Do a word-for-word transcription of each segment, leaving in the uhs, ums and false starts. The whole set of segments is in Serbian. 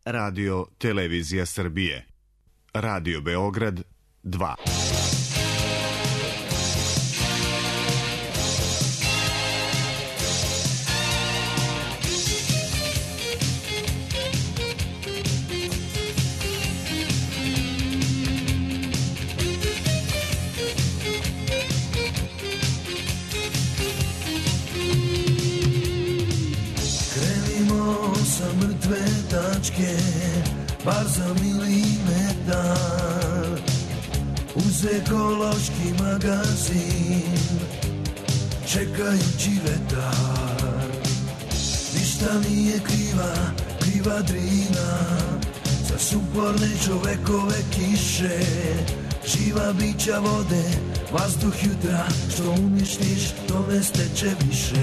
Radio Televizija Srbije. Radio Beograd dva. Bar za milimetar uz ekološki magazin čekajući vetar. Ništa nije kriva, kriva Drina za suporne čovekove kiše. Živa bića vode, vazduh jutra, što uništiš, to ne steče više.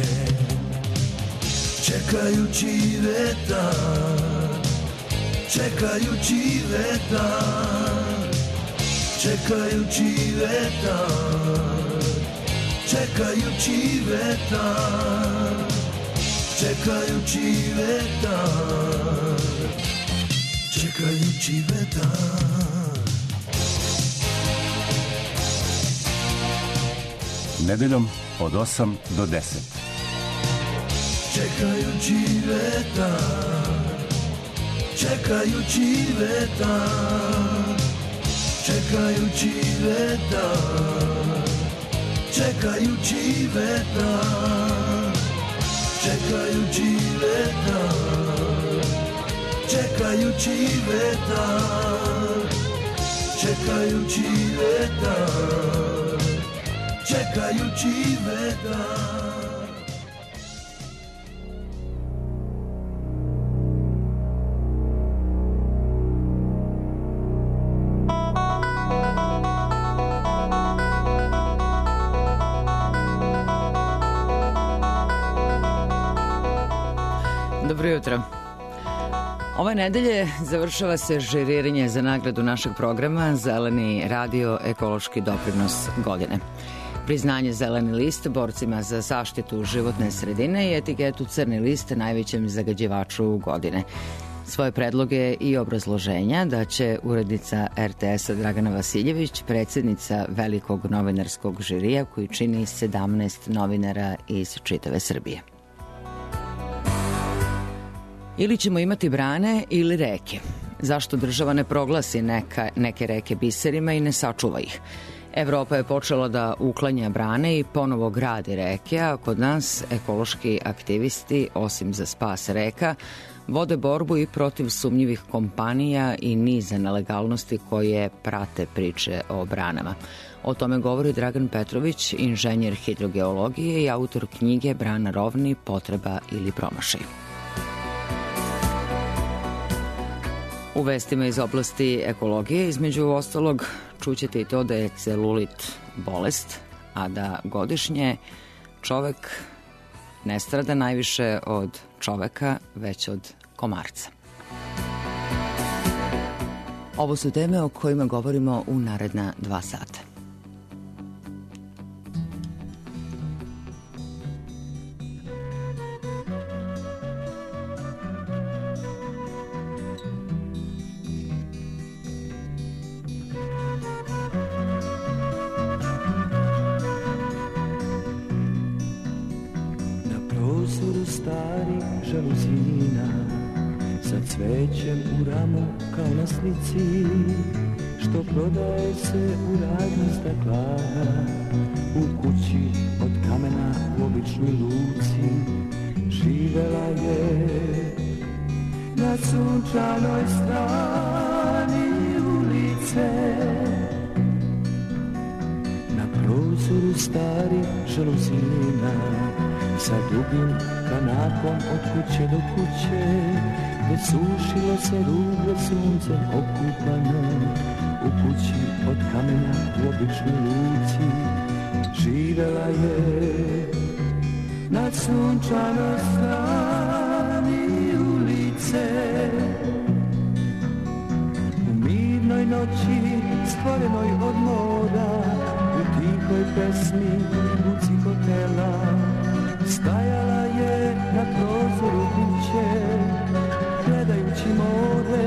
Čekajući vetar, čekajući vetar, čekajući vetar, čekajući vetar, čekajući vetar, čekajući vetar. Nedeljom od osam do deset. Čekajući vetar, čekajući vetar, čekajući vetar, čekajući vetar, čekajući vetar, čekajući vetar, čekajući vetar, čekajući vetar. Dobro jutro. Ove nedelje završava se žiriranje za nagradu našeg programa Zeleni radio ekološki doprinos godine. Priznanje Zeleni list borcima za zaštitu životne sredine i etiketu Crni list najvećem zagađivaču godine. Svoje predloge i obrazloženja da će urednica er te esa Dragana Vasiljević, predsjednica velikog novinarskog žirija koji čini sedamnaest novinara iz čitave Srbije. Ili ćemo imati brane ili reke. Zašto država ne proglasi neka, neke reke biserima i ne sačuva ih? Evropa je počela da uklanja brane i ponovo gradi reke, a kod nas ekološki aktivisti, osim za spas reka, vode borbu i protiv sumnjivih kompanija i niza nelegalnosti koje prate priče o branama. O tome govori Dragan Petrović, inženjer hidrogeologije i autor knjige Brana rovni, potreba ili promašaj. U vestima iz oblasti ekologije, između ostalog, čućete i to da je celulit bolest, a da godišnje čovek ne strada najviše od čoveka, već od komarca. Ovo su teme o kojima govorimo u naredna dva sata. Cvećem u ramu kao na slici, što prodaje se u radnji staklana. U kući od kamena u običnoj luci živela je na sunčanoj strani ulice. Na prozoru starih žaluzina sa dugim kanakom od kuće do kuće, gde sušilo se rublje suncem okupano. U kući od kamena u običnoj luci živela je na sunčanoj strani ulice. U mirnoj noći stvorenoj od mora, u tihoj pesmi i buci hotela, stajala je na prozoru kuće, gledajući more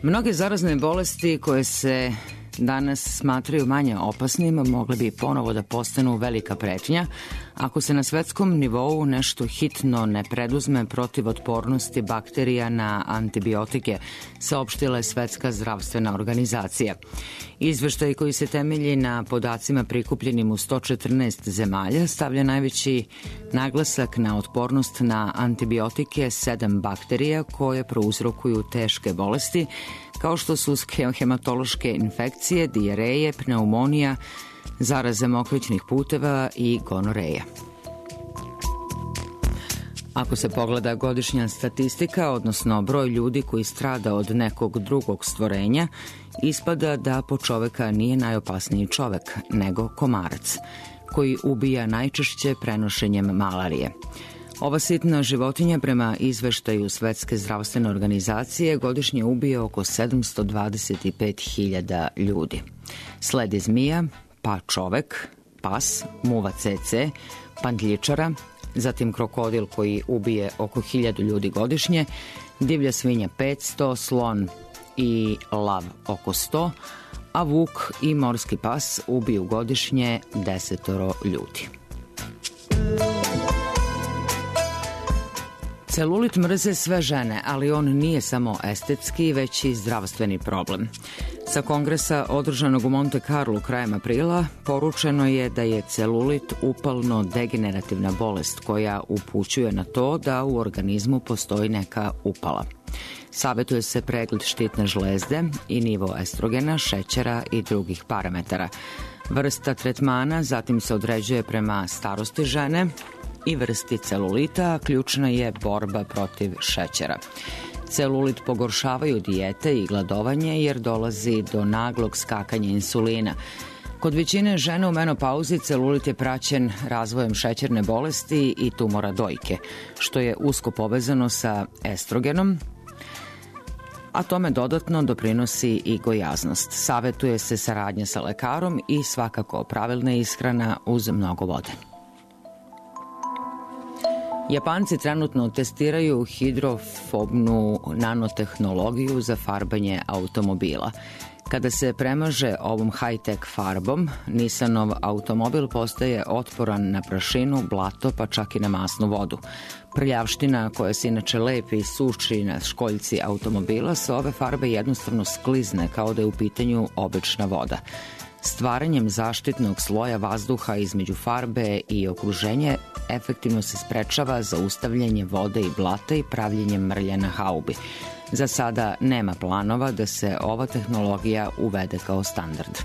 Mnoge zarazne bolesti koje se danas smatraju manje opasnim mogle bi ponovo da postanu velika pretnja ako se na svetskom nivou nešto hitno ne preduzme protiv otpornosti bakterija na antibiotike, saopštila je Svetska zdravstvena organizacija. Izveštaj koji se temelji na podacima prikupljenim u sto četrnaest zemalja stavlja najveći naglasak na otpornost na antibiotike sedam bakterija koje prouzrokuju teške bolesti, kao što su hematološke infekcije, dijareje, pneumonija, zaraze mokrićnih puteva i gonoreja. Ako se pogleda godišnja statistika, odnosno broj ljudi koji strada od nekog drugog stvorenja, ispada da po čoveka nije najopasniji čovek, nego komarac, koji ubija najčešće prenošenjem malarije. Ova sitna životinja prema izveštaju Svetske zdravstvene organizacije godišnje ubije oko sedamsto dvadeset pet hiljada ljudi. Sledi zmija, pa čovek, pas, muva cece, pandljičara, zatim krokodil koji ubije oko hiljadu ljudi godišnje, divlja svinja petsto, slon i lav oko sto, a vuk i morski pas ubiju godišnje desetoro ljudi. Celulit mrze sve žene, ali on nije samo estetski, već i zdravstveni problem. Sa kongresa održanog u Monte Carlo krajem aprila poručeno je da je celulit upalno-degenerativna bolest koja upućuje na to da u organizmu postoji neka upala. Savetuje se pregled štitne žlezde i nivo estrogena, šećera i drugih parametara. Vrsta tretmana zatim se određuje prema starosti žene i vrsti celulita, a ključna je borba protiv šećera. Celulit pogoršavaju dijete i gladovanje jer dolazi do naglog skakanja insulina. Kod većine žena u menopauzi celulit je praćen razvojem šećerne bolesti i tumora dojke, što je usko povezano sa estrogenom, a tome dodatno doprinosi i gojaznost. Savetuje se saradnja sa lekarom i svakako pravilna ishrana uz mnogo vode. Japanci trenutno testiraju hidrofobnu nanotehnologiju za farbanje automobila. Kada se premaže ovom high-tech farbom, Nissanov automobil postaje otporan na prašinu, blato, pa čak i na masnu vodu. Prljavština koja se inače lepi i suši na školjci automobila sa ove farbe jednostavno sklizne kao da je u pitanju obična voda. Stvaranjem zaštitnog sloja vazduha između farbe i okruženje efektivno se sprečava zaustavljanje vode i blata i pravljenje mrlja na haubi. Za sada nema planova da se ova tehnologija uvede kao standard.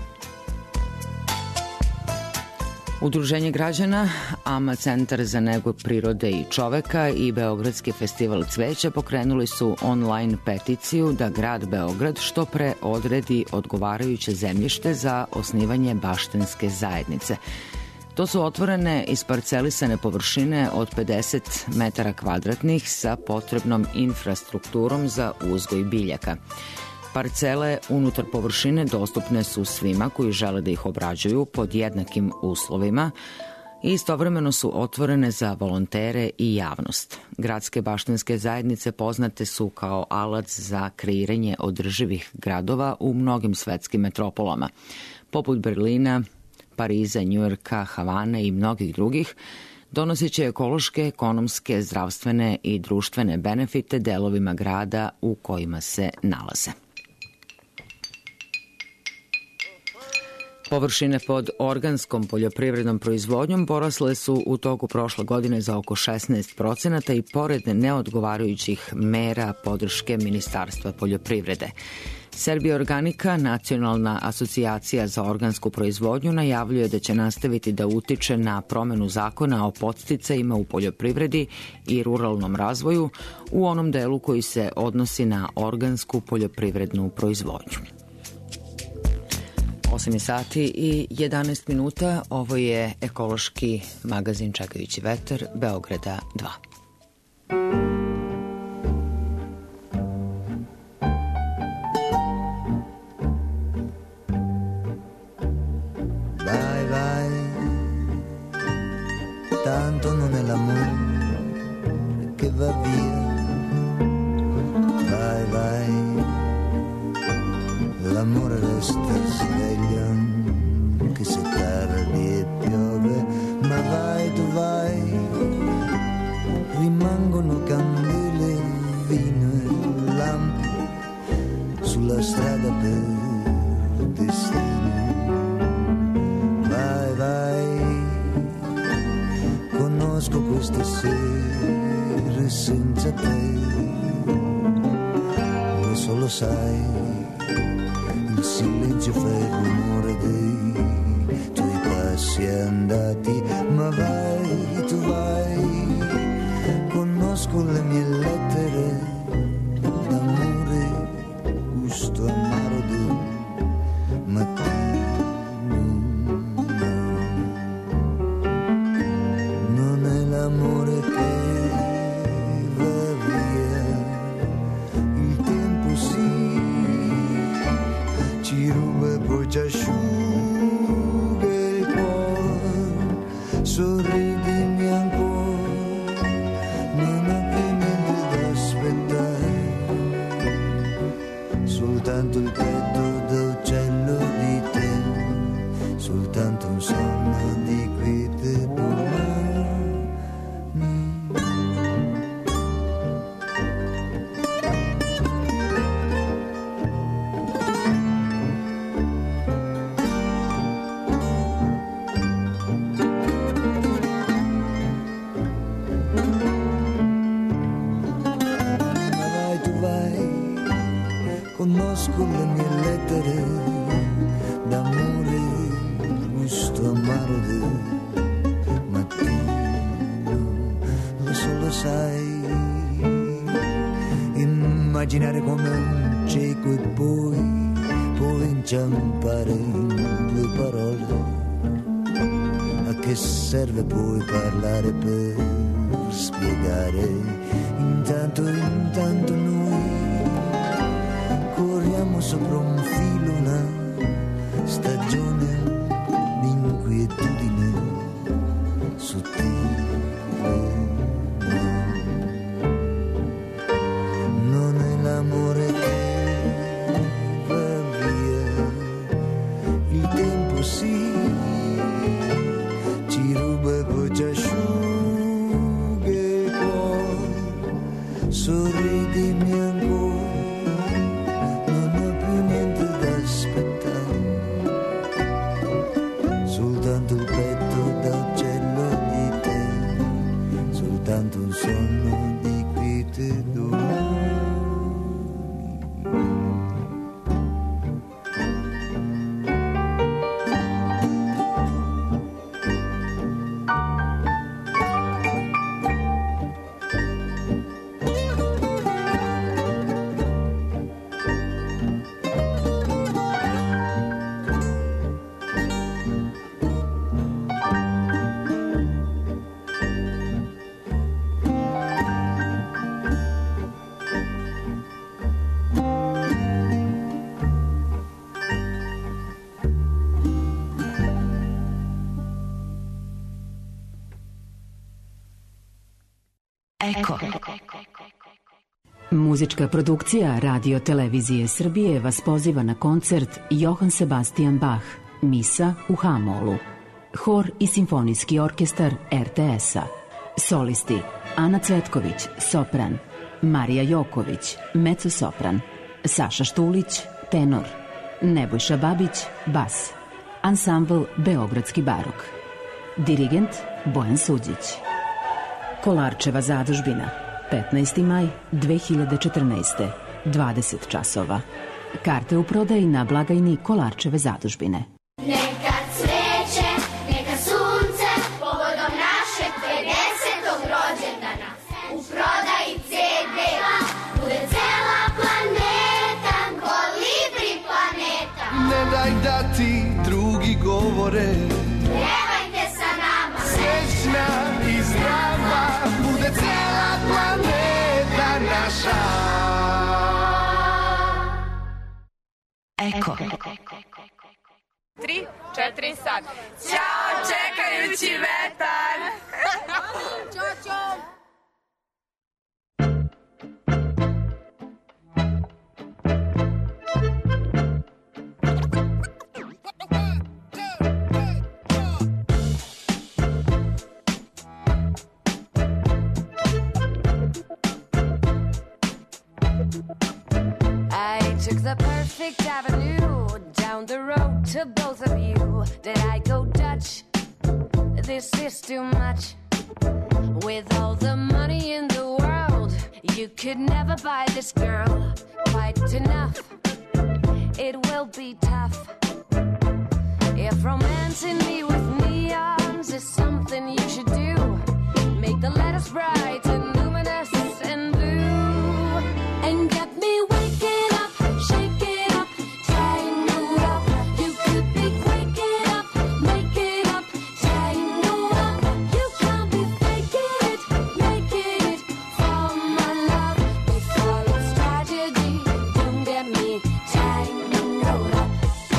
Udruženje građana, A M A Centar za negu prirode i čoveka i Beogradski festival cveća pokrenuli su online peticiju da grad Beograd što pre odredi odgovarajuće zemljište za osnivanje baštenske zajednice. To su otvorene isparcelisane površine od pedeset metara kvadratnih sa potrebnom infrastrukturom za uzgoj biljaka. Parcele unutar površine dostupne su svima koji žele da ih obrađuju pod jednakim uslovima i istovremeno su otvorene za volontere i javnost. Gradske baštenske zajednice poznate su kao alat za kreiranje održivih gradova u mnogim svetskim metropolama, poput Berlina, Pariza, Njujorka, Havane i mnogih drugih, donoseći ekološke, ekonomske, zdravstvene i društvene benefite delovima grada u kojima se nalaze. Površine pod organskom poljoprivrednom proizvodnjom porasle su u toku prošle godine za oko šesnaest procenata i pored neodgovarajućih mera podrške Ministarstva poljoprivrede. Serbia Organika, nacionalna asocijacija za organsku proizvodnju, najavljuje da će nastaviti da utiče na promenu zakona o podsticajima u poljoprivredi i ruralnom razvoju u onom delu koji se odnosi na organsku poljoprivrednu proizvodnju. osam sati i jedanaest minuta, ovo je ekološki magazin Čekajući vetar Beograda dva. Vai, vai, tanto non è l'amore che va via. Vai, vai, l'amore resta sveglio anche se tardi e piove, ma vai tu vai, rimangono candele, vino e lampi sulla strada per destino. Vai vai, conosco queste sere senza te, lo solo sai, il silenzio fa il rumore dei tuoi passi andati, ma vai, tu vai, conosco le mie lettere d'amore, gusto amaro del mattino. Non è l'amore che va via, il tempo sì, ci ruba e poi ci asciuga il cuore, sorridimi ancora, non ho più niente da aspettare, soltanto il petto d'uccello di te, soltanto un sonno di quiete domani. Conosco le mie lettere d'amore, gusto amaro del mattino, lo solo sai, immaginare come un cieco e poi, poi inciampare in due parole. A che serve poi parlare per spiegare? Intanto, intanto noi corriamo sopra un filo, una stagione di inquietudine sottile. Non è l'amore che va via, il tempo sì, ci ruba e poi ci asciuga il cuore, sorridimi ancora, soltanto il petto da uccello di te, soltanto un sonno di quiete domani. Eko. Muzička produkcija Radio Televizije Srbije vas poziva na koncert Johann Sebastian Bach, Misa u H-molu. Hor i simfonijski orkestar er te es-a. Solisti Ana Cvetković, sopran, Marija Joković, mezzo-sopran, Saša Štulić, tenor, Nebojša Babić, bas. Ansambl Beogradski barok. Dirigent Bojan Suđić. Kolarčeva zadužbina, petnaesti maj dve hiljade četrnaeste, dvadeset časova. Karte u prodaji na blagajni Kolarčeve zadužbine. Neka cveće, neka sunce, povodom našeg pedesetog rođendana. U prodaji ce de, bude cela planeta, kolibri planeta. Ne daj da ti drugi govore, pevajte sa nama, srećna i zdrava, bude cela planeta naša. Eko. Tri, četiri, sad. Ćao, čekajući vetar. Ćao, ćao. Fifth Avenue, down the road to both of you. Did I go Dutch? This is too much. With all the money in the world, you could never buy this girl quite enough. It will be tough. If romancing me with neons is something you should do, make the letters bright and luminous and blue, and get me waking up, shaking up, tangled up. You could be waking up, making up, tangled up. You can't be faking it, making it for my love. Before it's tragedy, don't get me tangled up.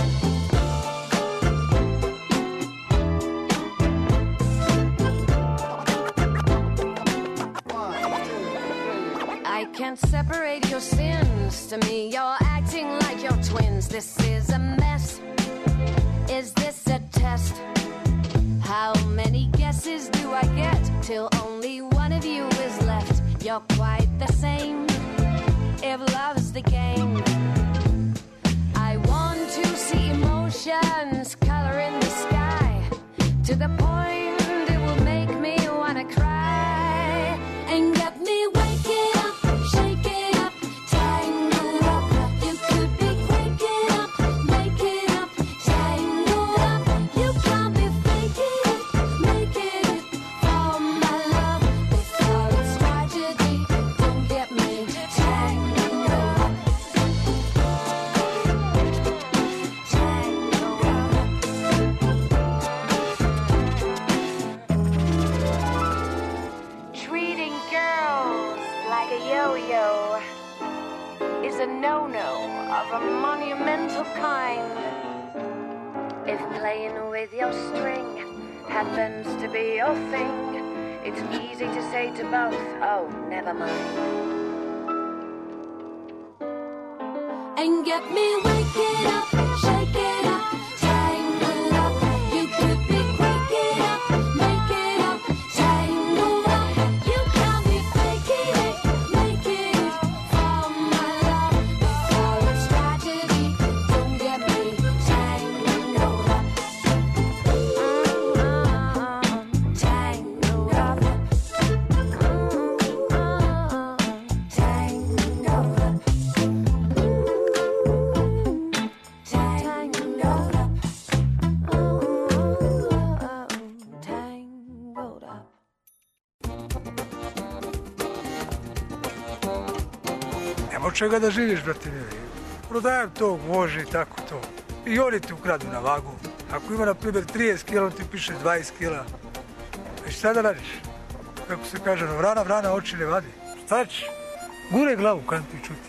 I can't separate your sins. To me, you're acting like you're twins. This is a mess. Is this a test? How many guesses do I get till only one of you is left? You're quite the same. If love's the game, I want to see emotions color in the sky to the point it will make me wanna cry and get me waking up, shaking up, tangled up. You could be waking up, making up, tangled up. You can't be faking it, making it for my love. Before it's tragedy, don't get me tangled up. Tangled up. Treating girls like a yo-yo is a no-no of a monumental kind. If playing with your string happens to be your thing, it's easy to say to both, oh, never mind. And get me waking up, shaking up, tangled up. You could be waking up, making up, tangled up. You can't be faking it, making it for my love. Before it's tragedy, don't get me tangled up. Mm-hmm. Tangled up. Mm-hmm. Tangled up. Tangled up. Oh, tangled up. Nema od čega da živiš, brate mili. Prodajem to, može i tako to. I oni ti ukradu na vagu. Ako ima, na primjer, trideset kila, on ti piše dvadeset kila. I šta da radiš? Kako se kaže, no, vrana, vrana, oči ne vadi. Šta ćeš? Gure glavu, kad ti čuti.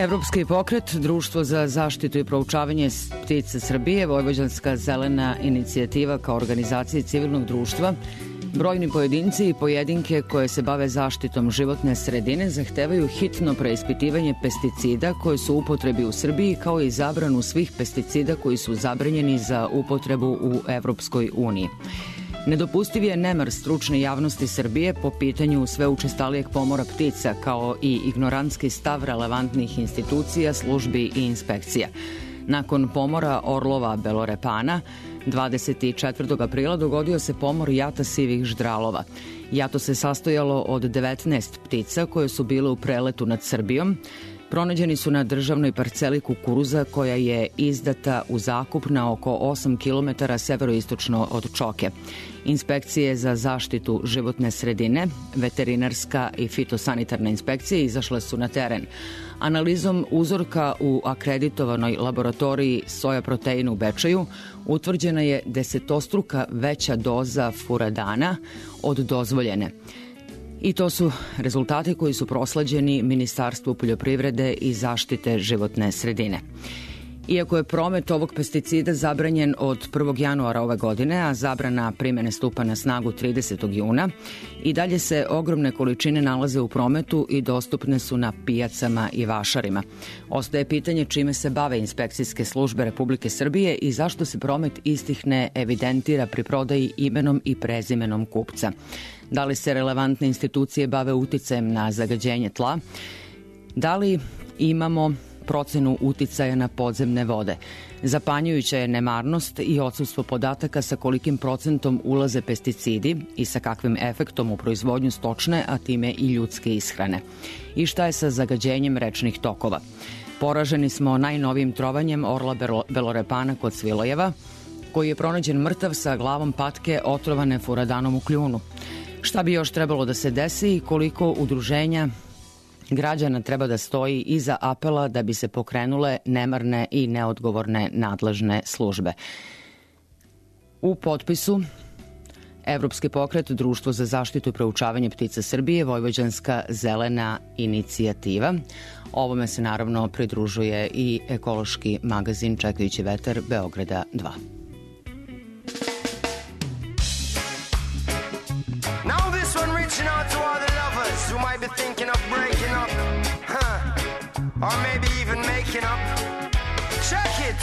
Evropski pokret, Društvo za zaštitu i proučavanje ptica Srbije, Vojvođanska zelena inicijativa kao organizacija civilnog društva, brojni pojedinci i pojedinke koje se bave zaštitom životne sredine zahtevaju hitno preispitivanje pesticida koji su u upotrebi u Srbiji, kao i zabranu svih pesticida koji su zabranjeni za upotrebu u Evropskoj uniji. Nedopustiv je nemar stručne javnosti Srbije po pitanju sve učestalijeg pomora ptica, kao i ignorantski stav relevantnih institucija, službi i inspekcija. Nakon pomora orlova belorepana, dvadeset četvrtog aprila dogodio se pomor jata sivih ždralova. Jato se sastojalo od devetnaest ptica koje su bile u preletu nad Srbijom. Pronađeni su na državnoj parceli kukuruza koja je izdata u zakup na oko osam kilometara severoistočno od Čoke. Inspekcije za zaštitu životne sredine, veterinarska i fitosanitarna inspekcija izašle su na teren. Analizom uzorka u akreditovanoj laboratoriji soja proteina u Bečeju utvrđena je desetostruka veća doza furadana od dozvoljene. I to su rezultati koji su prosleđeni Ministarstvu poljoprivrede i zaštite životne sredine. Iako je promet ovog pesticida zabranjen od prvog januara ove godine, a zabrana primene stupa na snagu tridesetog juna, i dalje se ogromne količine nalaze u prometu i dostupne su na pijacama i vašarima. Ostaje pitanje čime se bave inspekcijske službe Republike Srbije i zašto se promet istih ne evidentira pri prodaji imenom i prezimenom kupca. Da li se relevantne institucije bave uticajem na zagađenje tla? Da li imamo procenu uticaja na podzemne vode? Zapanjujuća je nemarnost i odsustvo podataka sa kolikim procentom ulaze pesticidi i sa kakvim efektom u proizvodnju stočne, a time i ljudske ishrane. I šta je sa zagađenjem rečnih tokova? Poraženi smo najnovijim trovanjem orla belorepana kod Svilojeva, koji je pronađen mrtav sa glavom patke otrovane furadanom u kljunu. Šta bi još trebalo da se desi i koliko udruženja građana treba da stoji iza apela da bi se pokrenule nemarne i neodgovorne nadležne službe? U potpisu Evropski pokret, Društvo za zaštitu i proučavanje ptica Srbije, Vojvođanska zelena inicijativa. Ovome se naravno pridružuje i ekološki magazin Čekajući vetar Beograda dva. Now this one reaching out to all the lovers who might be thinking of breaking up, huh? Or maybe even making up. Check it!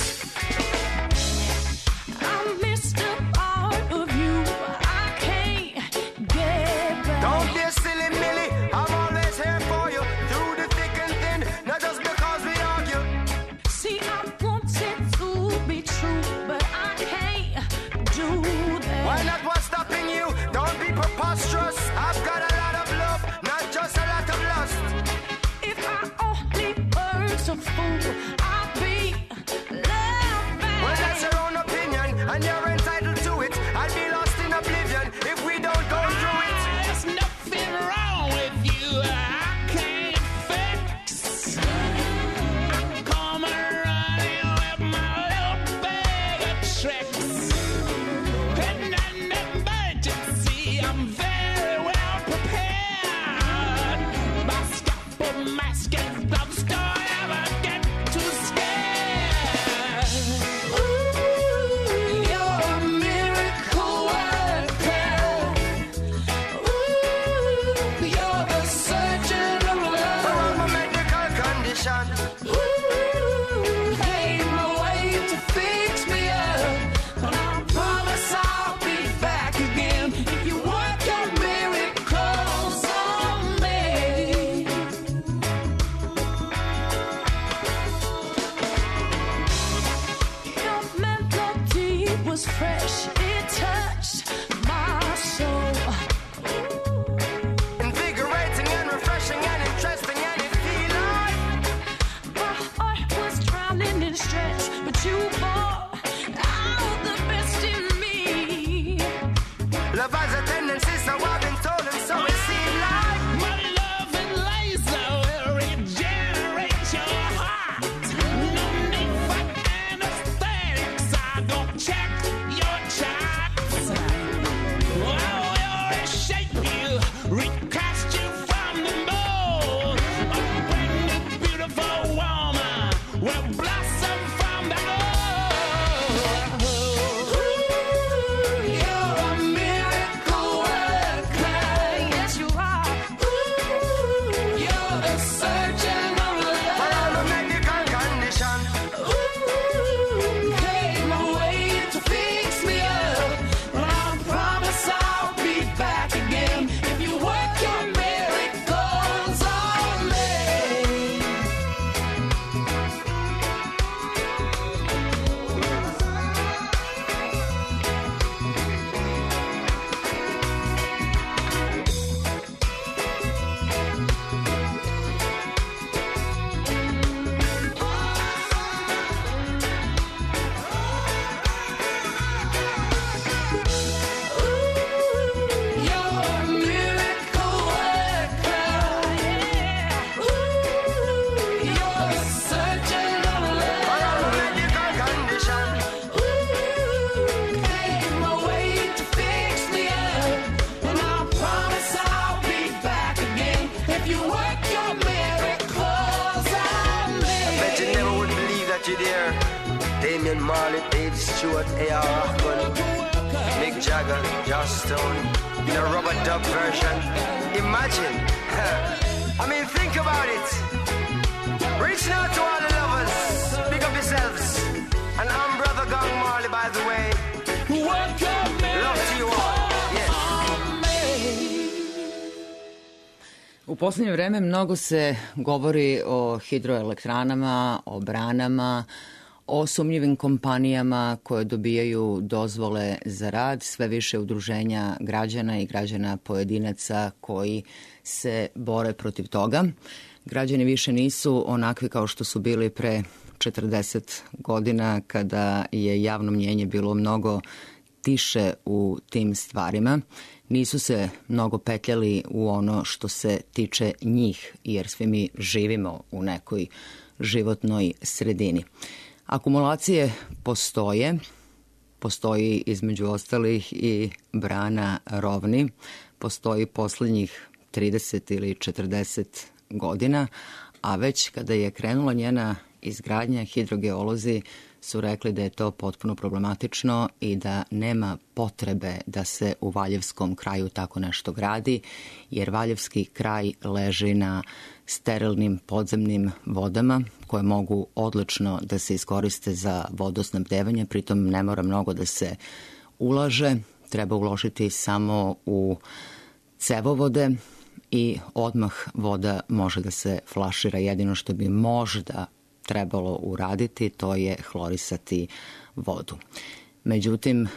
I missed a part of you, I can't get back. Don't be a silly Millie, I'm always here for you, through the thick and thin, not just because we argue. See, I want it to be true, but I can't do that. Why not? What's stopping you? Don't be preposterous. I've got a lot of love, not just a lot of lust. If I only were so fool, I'd be loved back. Well, that's your own opinion, and you're entitled to it. I'd be lost in oblivion if we don't go through it. There's nothing wrong with you, I can't fix. I'm coming running with my little bag of tricks. And an emergency, I'm very well prepared. My scalpel, mask, and gloves don't ever get too scared. Ooh, you're a miracle worker. Ooh, you're the surgeon of For all love. my medical condition, Ooh, ain't no way to fix me up, but I promise I'll be back again if you work your miracles on me. Your melody was fresh, it touched my soul. invigorating and refreshing and interesting, and it feel like My heart was drowning in stress, but you brought out the best in me. love has a tendency, so I've been told, and so it seems like My love and laser will regenerate your heart. No need for anesthetics, I don't check your charts. I will reshape you, recast you from the mold. A brand new beautiful woman. Dirty there, Damian Marley, Dave Stewart, A R Rahman, Mick Jagger, Joss Stone, in a rubber dub version. Imagine, I mean, think about it. Reaching out to all the lovers, pick up yourselves. And I'm Brother Gang Marley, by the way. Love to you all. Yes. U posljednje vreme mnogo se govori o hidroelektranama, o branama, o sumnjivim kompanijama koje dobijaju dozvole za rad, sve više udruženja građana i građana pojedinaca koji se bore protiv toga. Građani više nisu onakvi kao što su bili pre četrdeset godina kada je javno mnjenje bilo mnogo tiše u tim stvarima. Nisu se mnogo petljali u ono što se tiče njih, jer svi mi živimo u nekoj životnoj sredini. Akumulacije postoje, postoji između ostalih i brana Rovni, postoji poslednjih trideset ili četrdeset godina, a već kada je krenula njena izgradnja, hidrogeolozi su rekli da je to potpuno problematično i da nema potrebe da se u Valjevskom kraju tako nešto gradi, jer Valjevski kraj leži na sterilnim podzemnim vodama koje mogu odlično da se iskoriste za vodosnabdevanje, pritom ne mora mnogo da se ulaže, treba uložiti samo u cevovode i odmah voda može da se flašira. Jedino što bi možda trebalo uraditi, to je hlorisati vodu. Međutim,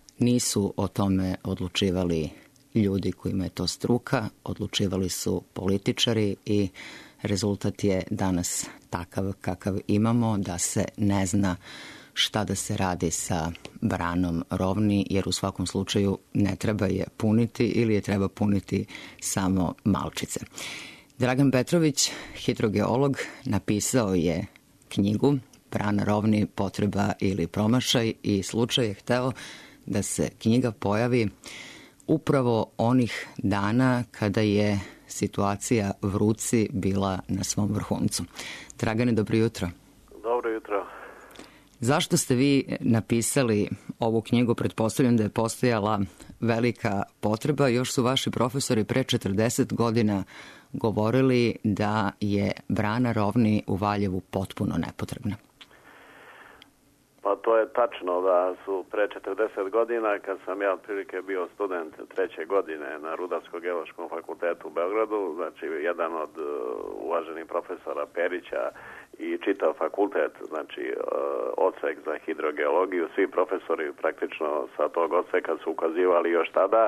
nisu o tome odlučivali ljudi kojima je to struka, odlučivali su političari i rezultat je danas takav kakav imamo, da se ne zna šta da se radi sa branom Rovni, jer u svakom slučaju ne treba je puniti ili je treba puniti samo malčice. Dragan Petrović, hidrogeolog, napisao je knjigu Brana Rovni, potreba ili promašaj, i slučaj je hteo da se knjiga pojavi upravo onih dana kada je situacija v Ruci bila na svom vrhuncu. Dragane, dobro jutro. Dobro jutro. Zašto ste vi napisali ovu knjigu? Pretpostavljam da je postojala velika potreba. Još su vaši profesori pre četrdeset godina govorili da je brana Rovni u Valjevu potpuno nepotrebna. Pa to je tačno da su pre četrdeset godina, kad sam ja otprilike bio student treće godine na Rudarsko-geološkom fakultetu u Beogradu, znači jedan od uvaženih profesora Perića i čitav fakultet, znači odsek za hidrogeologiju, svi profesori praktično sa tog odseka su ukazivali još tada,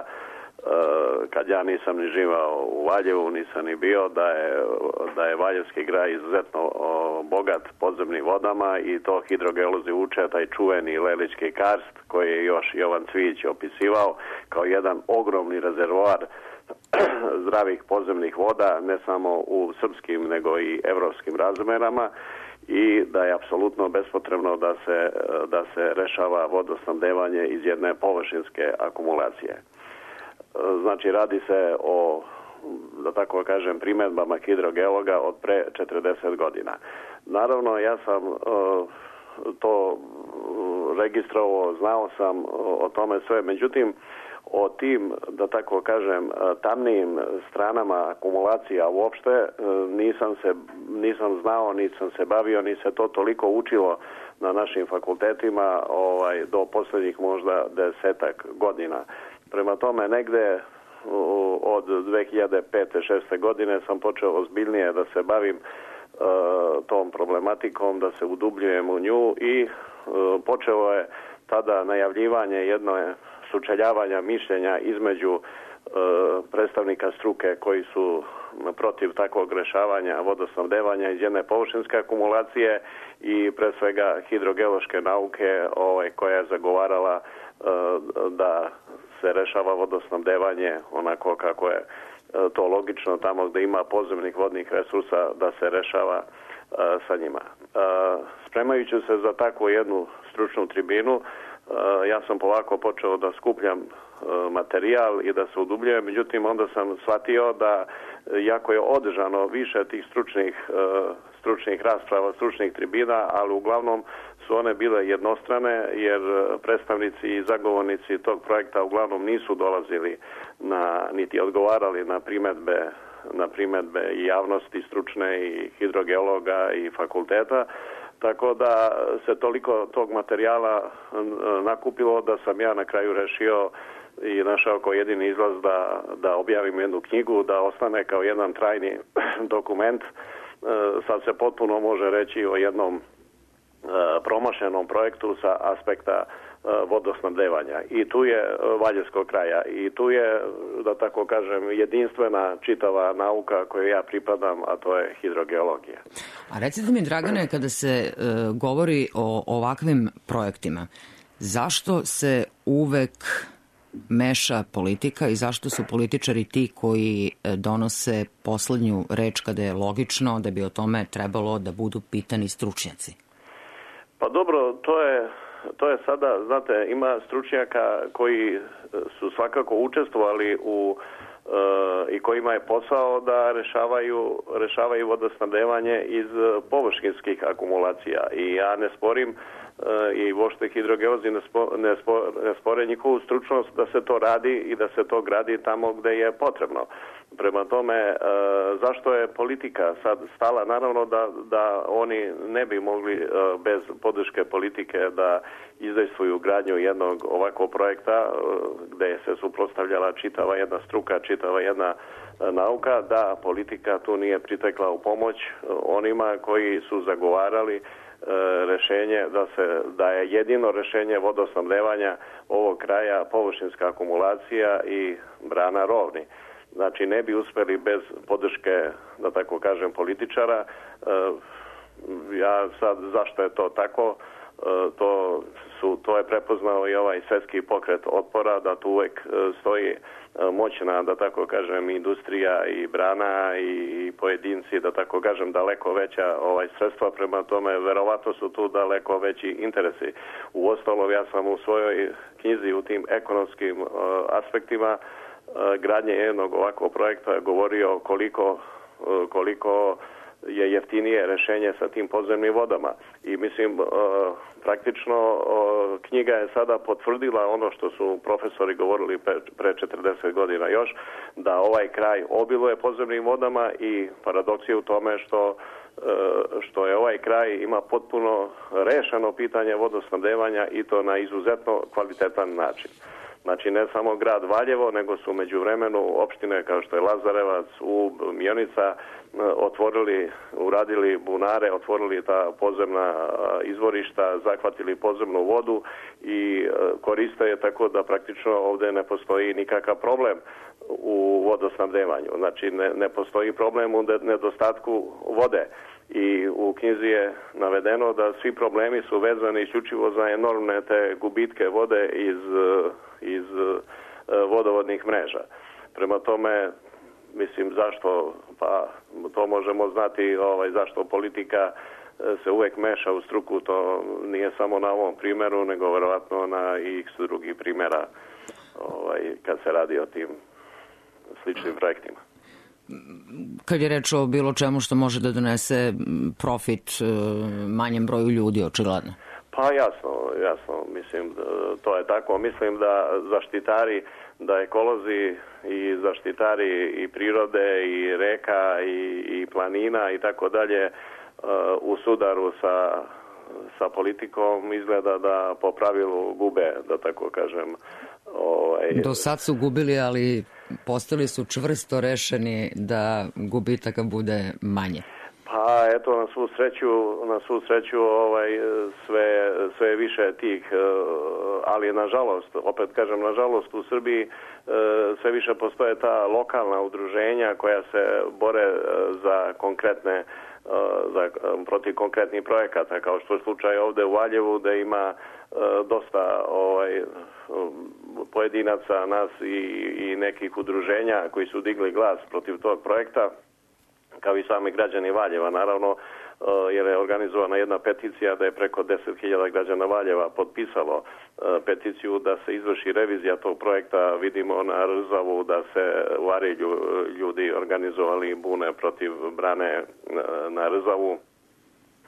kad ja nisam ni živao u Valjevu, nisam ni bio, da je, da je Valjevski kraj izuzetno o, bogat podzemnim vodama, i to hidrogeolozi uče taj čuveni Lelički karst koji je još Jovan Cvijić opisivao kao jedan ogromni rezervoar zdravih podzemnih voda, ne samo u srpskim nego i evropskim razmerama, i da je apsolutno bespotrebno da se, da se rešava vodosnabdevanje iz jedne površinske akumulacije. Znači, radi se o, da tako kažem, primjedbama hidrogeologa od pre četrdeset godina. Naravno, ja sam uh, to registrovao, znao sam o tome sve, međutim, o tim, da tako kažem, tamnijim stranama akumulacija uopšte nisam se, nisam znao, nisam se bavio, ni se to toliko učilo na našim fakultetima ovaj, do posljednjih možda desetak godina. Prema tome, negde od dve hiljade pete šeste godine sam počeo ozbiljnije da se bavim uh, tom problematikom, da se udubljujem u nju, i uh, počelo je tada najavljivanje jedno sučeljavanja mišljenja između uh, predstavnika struke koji su protiv takvog rešavanja vodosnabdevanja iz jedne površinske akumulacije i pre svega hidrogeološke nauke ovaj, koja je zagovarala uh, da se rešava vodosnabdevanje onako kako je uh, to logično, tamo gde ima podzemnih vodnih resursa, da se rešava uh, sa njima. Uh, spremajući se za takvu jednu stručnu tribinu, Uh, ja sam polako počeo da skupljam uh, materijal i da se udubljujem, međutim onda sam shvatio da, jako je održano više tih stručnih uh, stručnih rasprava, stručnih tribina, ali uglavnom su one bile jednostrane jer predstavnici i zagovornici tog projekta uglavnom nisu dolazili na, niti odgovarali na primjedbe, na primjedbe i javnosti stručne i hidrogeologa i fakulteta. Tako da se toliko tog materijala nakupilo da sam ja na kraju rešio i našao kao jedini izlaz da, da objavim jednu knjigu, da ostane kao jedan trajni dokument. Sad se potpuno može reći o jednom promašenom projektu sa aspekta vodosnabdevanja. I tu je Valjevskog kraja i tu je, da tako kažem, jedinstvena čitava nauka koju ja pripadam, a to je hidrogeologija. A recite mi, Dragane, kada se e, govori o ovakvim projektima, zašto se uvek meša politika i zašto su političari ti koji donose poslednju reč kada je logično da bi o tome trebalo da budu pitani stručnjaci? Pa dobro, to je To je sada, znate, ima stručnjaka koji su svakako učestvovali u e, i kojima je posao da rešavaju, rešavaju vodosnabdevanje iz površinskih akumulacija. I ja ne sporim e, i uopšte hidrogeolozi ne, spo, ne, spo, ne spore njihovu stručnost da se to radi i da se to gradi tamo gde je potrebno. Prema tome, e, zašto je politika sad stala? Naravno da, da oni ne bi mogli e, bez podrške politike da izdejstvuju gradnju jednog ovakvog projekta e, gde se suprotstavljala čitava jedna struka, čitava jedna e, nauka, da politika tu nije pritekla u pomoć e, onima koji su zagovarali e, rešenje da se da je jedino rešenje vodosnabdevanja ovog kraja površinska akumulacija i brana Rovni. Znači, ne bi uspeli bez podrške, da tako kažem, političara. Ja sad, zašto je to tako, to, su, to je prepoznao i ovaj svetski pokret otpora, da tu uvek stoji moćna, da tako kažem, industrija i brana i pojedinci, da tako kažem, daleko veća ovaj sredstva, prema tome verovatno su tu daleko veći interesi. Uostalom, ja sam u svojoj knjizi u tim ekonomskim uh, aspektima gradnje jednog ovakvog projekta govorio koliko, koliko je jeftinije rešenje sa tim podzemnim vodama. I mislim, praktično knjiga je sada potvrdila ono što su profesori govorili pre četrdeset godina još, da ovaj kraj obiluje podzemnim vodama i paradoks je u tome što što je ovaj kraj ima potpuno rešeno pitanje vodosnabdevanja i to na izuzetno kvalitetan način. Znači, ne samo grad Valjevo, nego su među vremenu opštine kao što je Lazarevac, Ub, Mionica otvorili, uradili bunare, otvorili ta podzemna izvorišta, zahvatili podzemnu vodu i koriste je tako da praktično ovde ne postoji nikakav problem u vodosnabdevanju. Znači, ne, ne postoji problem u nedostatku vode. I u knjizi je navedeno da svi problemi su vezani isključivo za enormne te gubitke vode iz, iz vodovodnih mreža. Prema tome, mislim, zašto, pa to možemo znati ovaj, zašto politika se uvek meša u struku, to nije samo na ovom primjeru, nego verovatno na x drugih primjera ovaj, kad se radi o tim sličnim projektima. Kad je reč o bilo čemu što može da donese profit manjem broju ljudi, očigledno. Pa jasno, jasno, mislim, to je tako. Mislim da zaštitari, da ekolozi i zaštitari i prirode i reka i, i planina i tako dalje u sudaru sa, sa politikom izgleda da po pravilu gube, da tako kažem. Ovaj... Do sad su gubili, ali postali su čvrsto rešeni da gubitaka bude manje. Pa eto, na svu sreću, na svu sreću ovaj, sve, sve više tih, ali nažalost, opet kažem, nažalost u Srbiji sve više postoje ta lokalna udruženja koja se bore za konkretne za, protiv konkretnih projekata, kao što je slučaj ovde u Valjevu, da ima dosta ovaj, pojedinaca, nas i, i nekih udruženja koji su digli glas protiv tog projekta, kao i sami građani Valjeva, naravno, jer je organizovana jedna peticija da je preko deset hiljada građana Valjeva potpisalo peticiju da se izvrši revizija tog projekta. Vidimo na Rzavu da se u Arilju ljudi organizovali bune protiv brane na Rzavu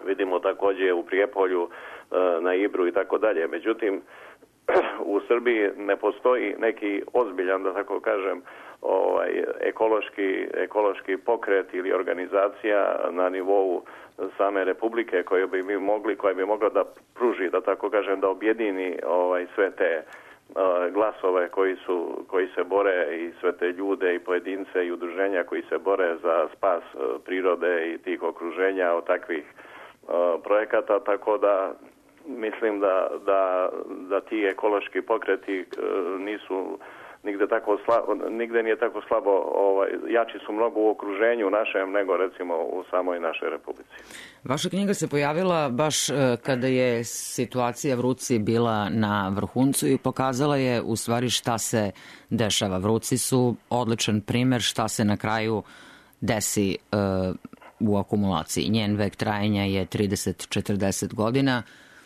vidimo također u Prijepolju, na Ibru i tako dalje. Međutim, u Srbiji ne postoji neki ozbiljan, da tako kažem, ovaj, ekološki, ekološki pokret ili organizacija na nivou same Republike koje bi mi mogli, koja bi mogla da pruži, da tako kažem, da objedini ovaj, sve te uh, glasove koji su, koji se bore i sve te ljude i pojedince i udruženja koji se bore za spas uh, prirode i tih okruženja od takvih uh, projekata, tako da mislim da, da, da ti ekološki pokreti uh, nisu nigde tako slabo, nigde nije tako slabo, ovaj, jači su mnogo u okruženju našem nego recimo u samoj našoj Republici. Vaša knjiga se pojavila baš uh, kada je situacija Vruci bila na vrhuncu i pokazala je u stvari šta se dešava. Vruci su odličan primer šta se na kraju desi uh, u akumulaciji. Njen vek trajanja je trideset do četrdeset godina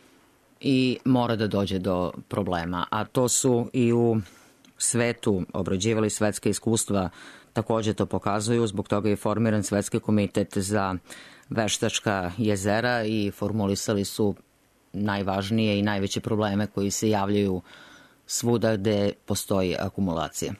i mora da dođe do problema. A to su i u svetu obrađivali svetske iskustva, takođe to pokazuju, zbog toga je formiran Svetski komitet za veštačka jezera i formulisali su najvažnije i najveće probleme koji se javljaju svuda gde postoji akumulacija.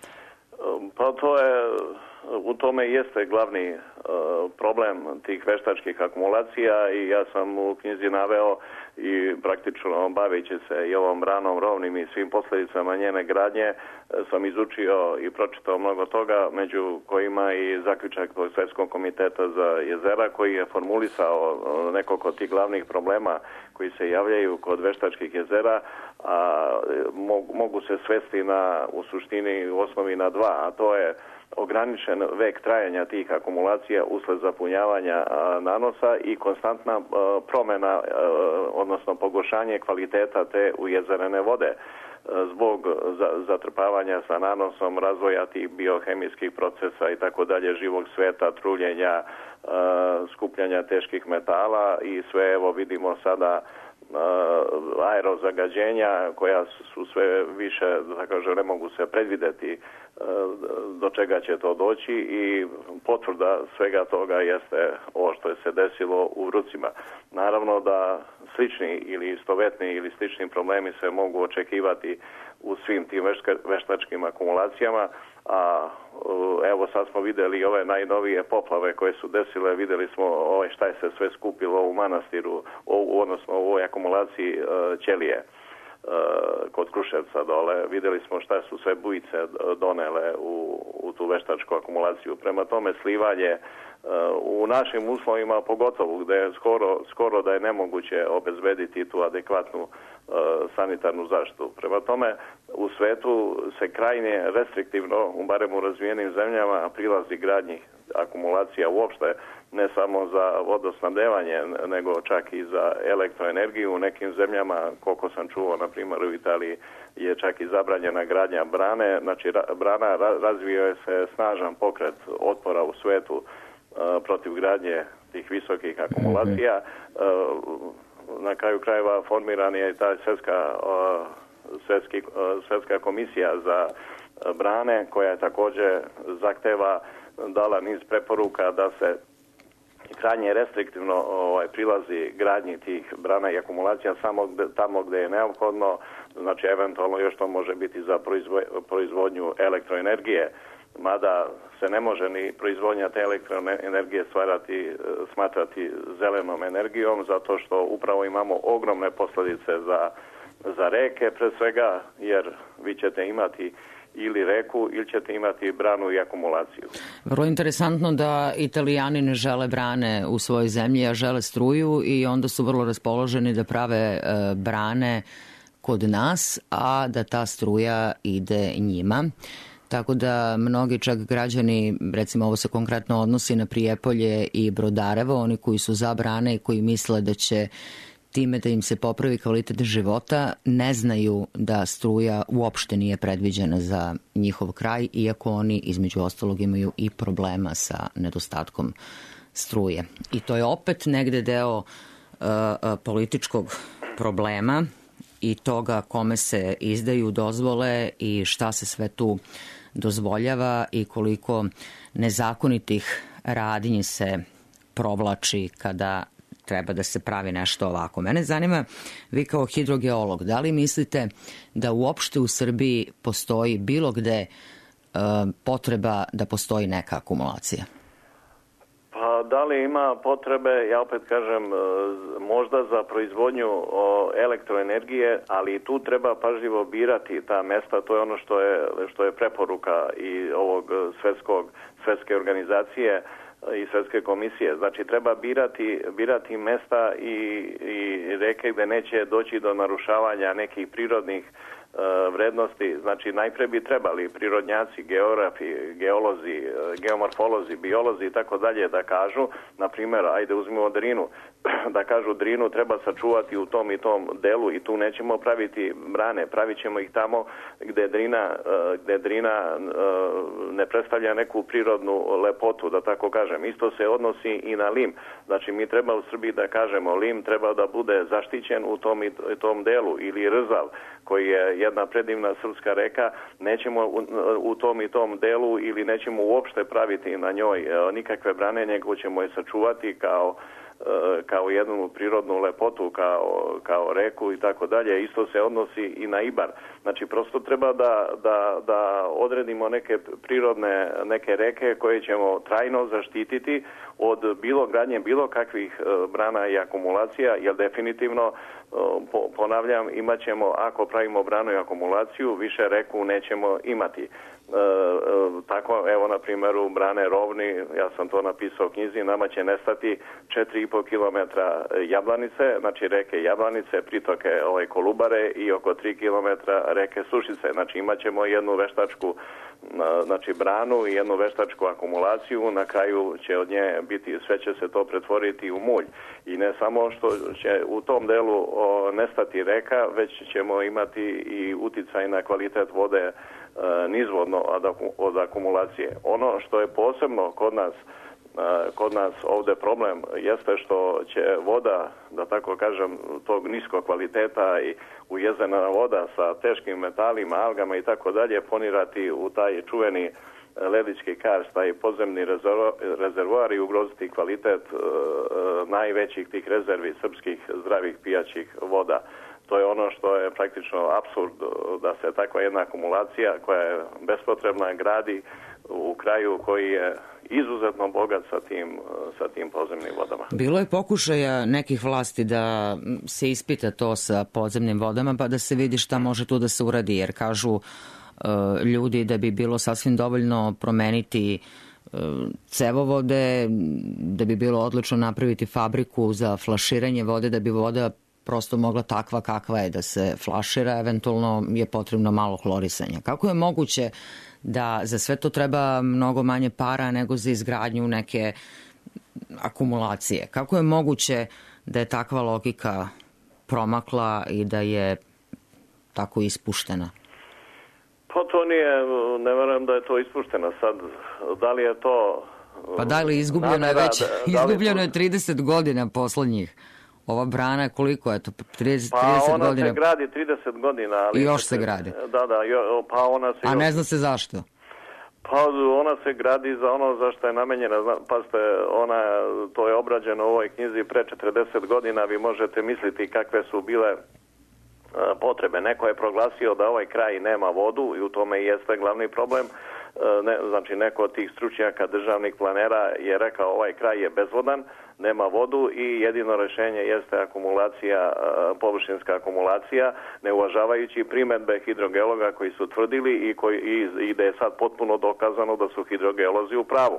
Pa to je, u tome jeste glavni uh, problem tih veštačkih akumulacija i ja sam u knjizi naveo i praktično baveći se i ovom branom Rovnim i svim posljedicama njene gradnje sam izučio i pročitao mnogo toga, među kojima i zaključak tog Svetskog komiteta za jezera koji je formulisao nekoliko tih glavnih problema koji se javljaju kod veštačkih jezera, a mogu, mogu se svesti na, u suštini u osnovi na dva, a to je ograničen vek trajanja tih akumulacija usled zapunjavanja a, nanosa i konstantna a, promjena, a, odnosno pogoršanje kvaliteta te ujezerene vode a, zbog za, zatrpavanja sa nanosom, razvoja tih biohemijskih procesa i tako dalje, živog sveta, truljenja, a, skupljanja teških metala i sve, evo vidimo sada aerozagađenja koja su sve više, da kažem, ne mogu se predvideti do čega će to doći i potvrda svega toga jeste ovo što je se desilo u Vrucima. Naravno da slični ili istovetni ili slični problemi se mogu očekivati u svim tim veštačkim akumulacijama, a evo sad smo vidjeli ove najnovije poplave koje su desile, vidjeli smo ovaj šta je se sve skupilo u manastiru, odnosno u ovoj akumulaciji Ćelije kod Kruševca dole. Vidjeli smo šta su sve bujice donele u, u tu veštačku akumulaciju. Prema tome slivanje u našim uslovima, pogotovo gdje je skoro, skoro da je nemoguće obezbediti tu adekvatnu sanitarnu zaštitu. Prema tome, u svetu se krajnje restriktivno, barem u razvijenim zemljama, prilazi gradnji akumulacija uopšte, ne samo za vodosnabdevanje, nego čak i za elektroenergiju. U nekim zemljama, koliko sam čuo, na primjer u Italiji, je čak i zabranjena gradnja brane. Znači, brana razvio je se snažan pokret otpora u svetu uh, protiv gradnje tih visokih akumulacija. Uh, na kraju krajeva formiran je i ta svjetska, uh, svjetski, uh, svjetska komisija za uh, brane, koja je također zahteva dala niz preporuka da se krajnje restriktivno ovaj, prilazi gradnji tih brana i akumulacija samo gde, tamo gdje je neophodno, znači eventualno još to može biti za proizvo, proizvodnju elektroenergije, mada se ne može ni proizvodnja te elektroenergije stvarati, smatrati zelenom energijom, zato što upravo imamo ogromne posljedice za, za reke, pre svega, jer vi ćete imati ili reku ili ćete imati branu i akumulaciju. Vrlo interesantno da Italijani ne žele brane u svojoj zemlji, a žele struju i onda su vrlo raspoloženi da prave e, brane kod nas, a da ta struja ide njima. Tako da mnogi čak građani, recimo ovo se konkretno odnosi na Prijepolje i Brodarevo, oni koji su za brane i koji misle da će time da im se popravi kvalitet života, ne znaju da struja uopšte nije predviđena za njihov kraj, iako oni između ostalog imaju i problema sa nedostatkom struje. I to je opet negde deo uh, političkog problema i toga kome se izdaju dozvole i šta se sve tu dozvoljava i koliko nezakonitih radnji se provlači kada treba da se pravi nešto ovako. Mene zanima, vi kao hidrogeolog, da li mislite da uopšte u Srbiji postoji bilo gde e, potreba da postoji neka akumulacija? Pa da li ima potrebe, ja opet kažem, možda za proizvodnju elektroenergije, ali i tu treba pažljivo birati ta mesta, to je ono što je, što je preporuka i ovog svetskog, svetske organizacije i svetske komisije. Znači treba birati, birati mesta i, i reke gde neće doći do narušavanja nekih prirodnih vrednosti. Znači najpre bi trebali prirodnjaci, geografi, geolozi, geomorfolozi, biolozi i tako dalje da kažu, na primjer, ajde uzmimo Drinu, da kažu Drinu treba sačuvati u tom i tom delu i tu nećemo praviti brane, pravit ćemo ih tamo gde Drina, gde Drina ne predstavlja neku prirodnu lepotu, da tako kažem. Isto se odnosi i na Lim. Znači mi treba u Srbiji da kažemo Lim treba da bude zaštićen u tom i tom delu, ili Rzav koji je jedna predivna srpska reka, nećemo u, u tom i tom delu ili nećemo uopšte praviti na njoj nikakve brane, nego ćemo je sačuvati kao kao jednu prirodnu lepotu, kao, kao reku i tako dalje. Isto se odnosi i na Ibar. Znači prosto treba da, da, da odredimo neke prirodne neke reke koje ćemo trajno zaštititi od bilo gradnje, bilo kakvih brana i akumulacija, jer definitivno ponavljam, imat ćemo, ako pravimo branu i akumulaciju, više reku nećemo imati. E, tako, evo na primjeru brane Rovni, ja sam to napisao u knjizi, nama će nestati četiri i po kilometra Jablanice, znači reke Jablanice, pritoke ovaj, Kolubare i oko tri kilometra reke Sušice. Znači imat ćemo jednu veštačku znači branu i jednu veštačku akumulaciju, na kraju će od nje biti, sve će se to pretvoriti u mulj. I ne samo što će u tom delu o, nestati reka, već ćemo imati i uticaj na kvalitet vode e, nizvodno od, od akumulacije. Ono što je posebno kod nas kod nas ovdje problem jeste što će voda, da tako kažem, tog niskog kvaliteta i ujezena voda sa teškim metalima, algama i tako dalje ponirati u taj čuveni ledički karst, taj podzemni rezervoar i ugroziti kvalitet e, najvećih tih rezervi srpskih zdravih pijaćih voda. To je ono što je praktično apsurd, da se takva jedna akumulacija koja je bespotrebna gradi u kraju koji je izuzetno bogat sa tim, sa tim podzemnim vodama. Bilo je pokušaja nekih vlasti da se ispita to sa podzemnim vodama, pa da se vidi šta može tu da se uradi, jer kažu e, ljudi da bi bilo sasvim dovoljno promeniti e, cevovode, da bi bilo odlično napraviti fabriku za flaširanje vode, da bi voda prosto mogla takva kakva je da se flašira, eventualno je potrebno malo hlorisanja. Kako je moguće da za sve to treba mnogo manje para nego za izgradnju neke akumulacije? Kako je moguće da je takva logika promakla i da je tako ispuštena? Pa to nije, ne verujem da je to ispušteno. Sad, da li je to... Pa da li izgubljeno je već, izgubljeno je trideset godina poslednjih. Ova brana koliko je to? trideset, pa trideset ona godina. se gradi trideset godina. Ali i još se gradi. Da, da, jo, pa ona se... A ne zna se zašto? Pa ona se gradi za ono za što je namenjena. Pazite, ona, to je obrađeno u ovoj knjizi pre četrdeset godina. Vi možete misliti kakve su bile potrebe. Neko je proglasio da ovaj kraj nema vodu i u tome i jeste glavni problem. Ne, znači neko od tih stručnjaka državnih planera je rekao ovaj kraj je bezvodan, nema vodu i jedino rešenje jeste akumulacija, površinska akumulacija, ne uvažavajući primedbe hidrogeologa koji su tvrdili i, koji, i, i da je sad potpuno dokazano da su hidrogeolozi u pravu.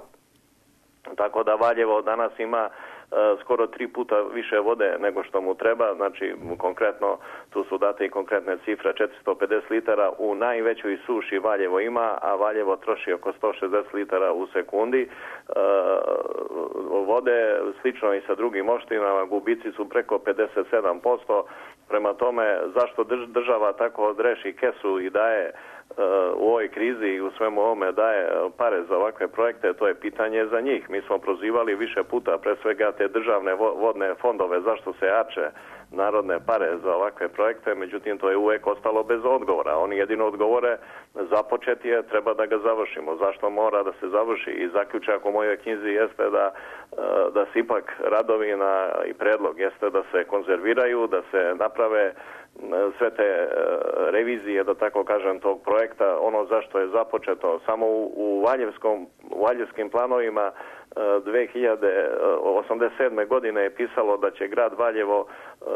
Tako da Valjevo danas ima skoro tri puta više vode nego što mu treba, znači konkretno tu su date i konkretne cifre, četiristo pedeset litara u najvećoj suši Valjevo ima, a Valjevo troši oko sto šezdeset litara u sekundi. E, vode slično i sa drugim opštinama, gubici su preko pedeset sedam posto, prema tome zašto država tako odreši kesu i daje u ovoj krizi i u svemu ovome daje pare za ovakve projekte, to je pitanje za njih. Mi smo prozivali više puta pre svega te državne vodne fondove zašto se jače narodne pare za ovakve projekte, međutim to je uvek ostalo bez odgovora. Oni jedino odgovore, započet je, treba da ga završimo. Zašto mora da se završi? I zaključak u mojoj knjizi jeste da, da se ipak radovi na, i predlog jeste da se konzerviraju, da se naprave sve te revizije, da tako kažem, tog projekta, ono zašto je započeto. Samo u, u, Valjevskom, u Valjevskim planovima dve hiljade osamdeset sedme godine je pisalo da će grad Valjevo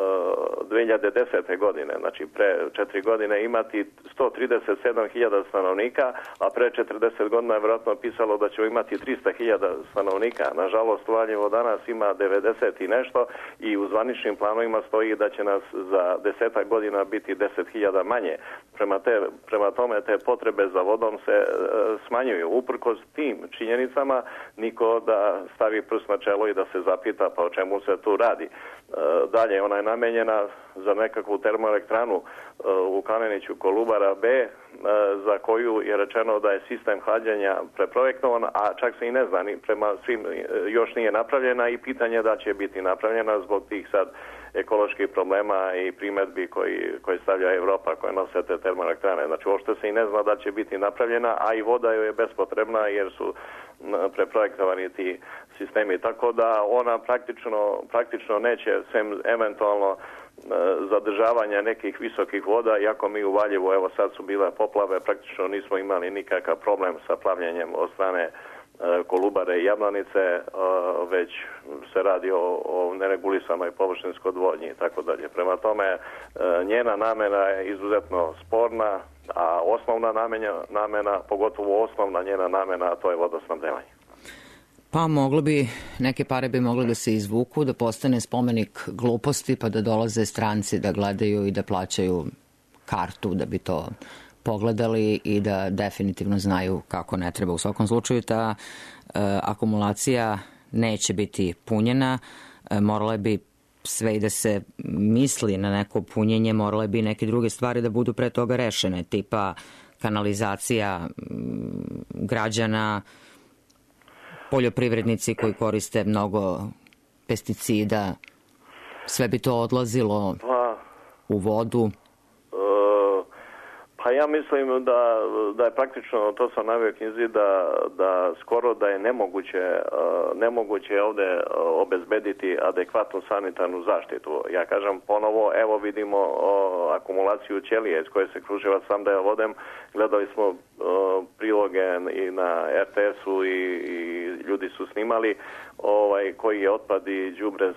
dve hiljade desete godine, znači pre četiri godine, imati sto trideset sedam hiljada stanovnika, a pre četrdeset godina je vjerojatno pisalo da će imati trista hiljada stanovnika. Nažalost, Valjevo danas ima devedeset i nešto i u zvaničnim planovima stoji da će nas za desetak godina biti deset hiljada manje. Prema, te, prema tome te potrebe za vodom se e, smanjuju. Uprkos tim činjenicama niko da stavi prst na čelo i da se zapita pa o čemu se tu radi. E, dalje, ona je namenjena za nekakvu termoelektranu e, u Kameniću Kolubara B, e, za koju je rečeno da je sistem hlađenja preprojektovan, a čak se i ne zna, ni prema svim e, još nije napravljena i pitanje da će biti napravljena zbog tih sad ekoloških problema i primjedbi koji, koji stavlja Evropa koje nose te termoelektrane. Znači, uopšte se i ne zna da će biti napravljena, a i voda joj je bespotrebna jer su preprojektovani ti sistemi. Tako da ona praktično, praktično neće, sem eventualno zadržavanja nekih visokih voda, iako mi u Valjevu, evo sad su bile poplave, praktično nismo imali nikakav problem sa plavljenjem od strane Kolubare i Jablanice, već se radi o, o neregulisanoj površinskoj odvodnji i tako dalje. Prema tome, njena namena je izuzetno sporna, a osnovna namena, namena, pogotovo osnovna njena namena, to je vodosnabdevanje. Pa moglo bi, neke pare bi mogle da se izvuku, da postane spomenik gluposti, pa da dolaze stranci da gledaju i da plaćaju kartu da bi to pogledali i da definitivno znaju kako ne treba. U svakom slučaju ta e, akumulacija neće biti punjena, e, morale bi sve i da se misli na neko punjenje, morale bi neke druge stvari da budu pre toga rešene, tipa kanalizacija m, građana, poljoprivrednici koji koriste mnogo pesticida, sve bi to odlazilo u vodu. Pa ja mislim da, da je praktično, to sam naveo u knjizi, da, da skoro da je nemoguće, nemoguće ovdje obezbediti adekvatnu sanitarnu zaštitu. Ja kažem ponovo, evo vidimo o, akumulaciju ćelije iz koje se Kruševac sam daje vodem. Gledali smo o, priloge i na er te esu i, i ljudi su snimali ovaj, koji je otpad i đubre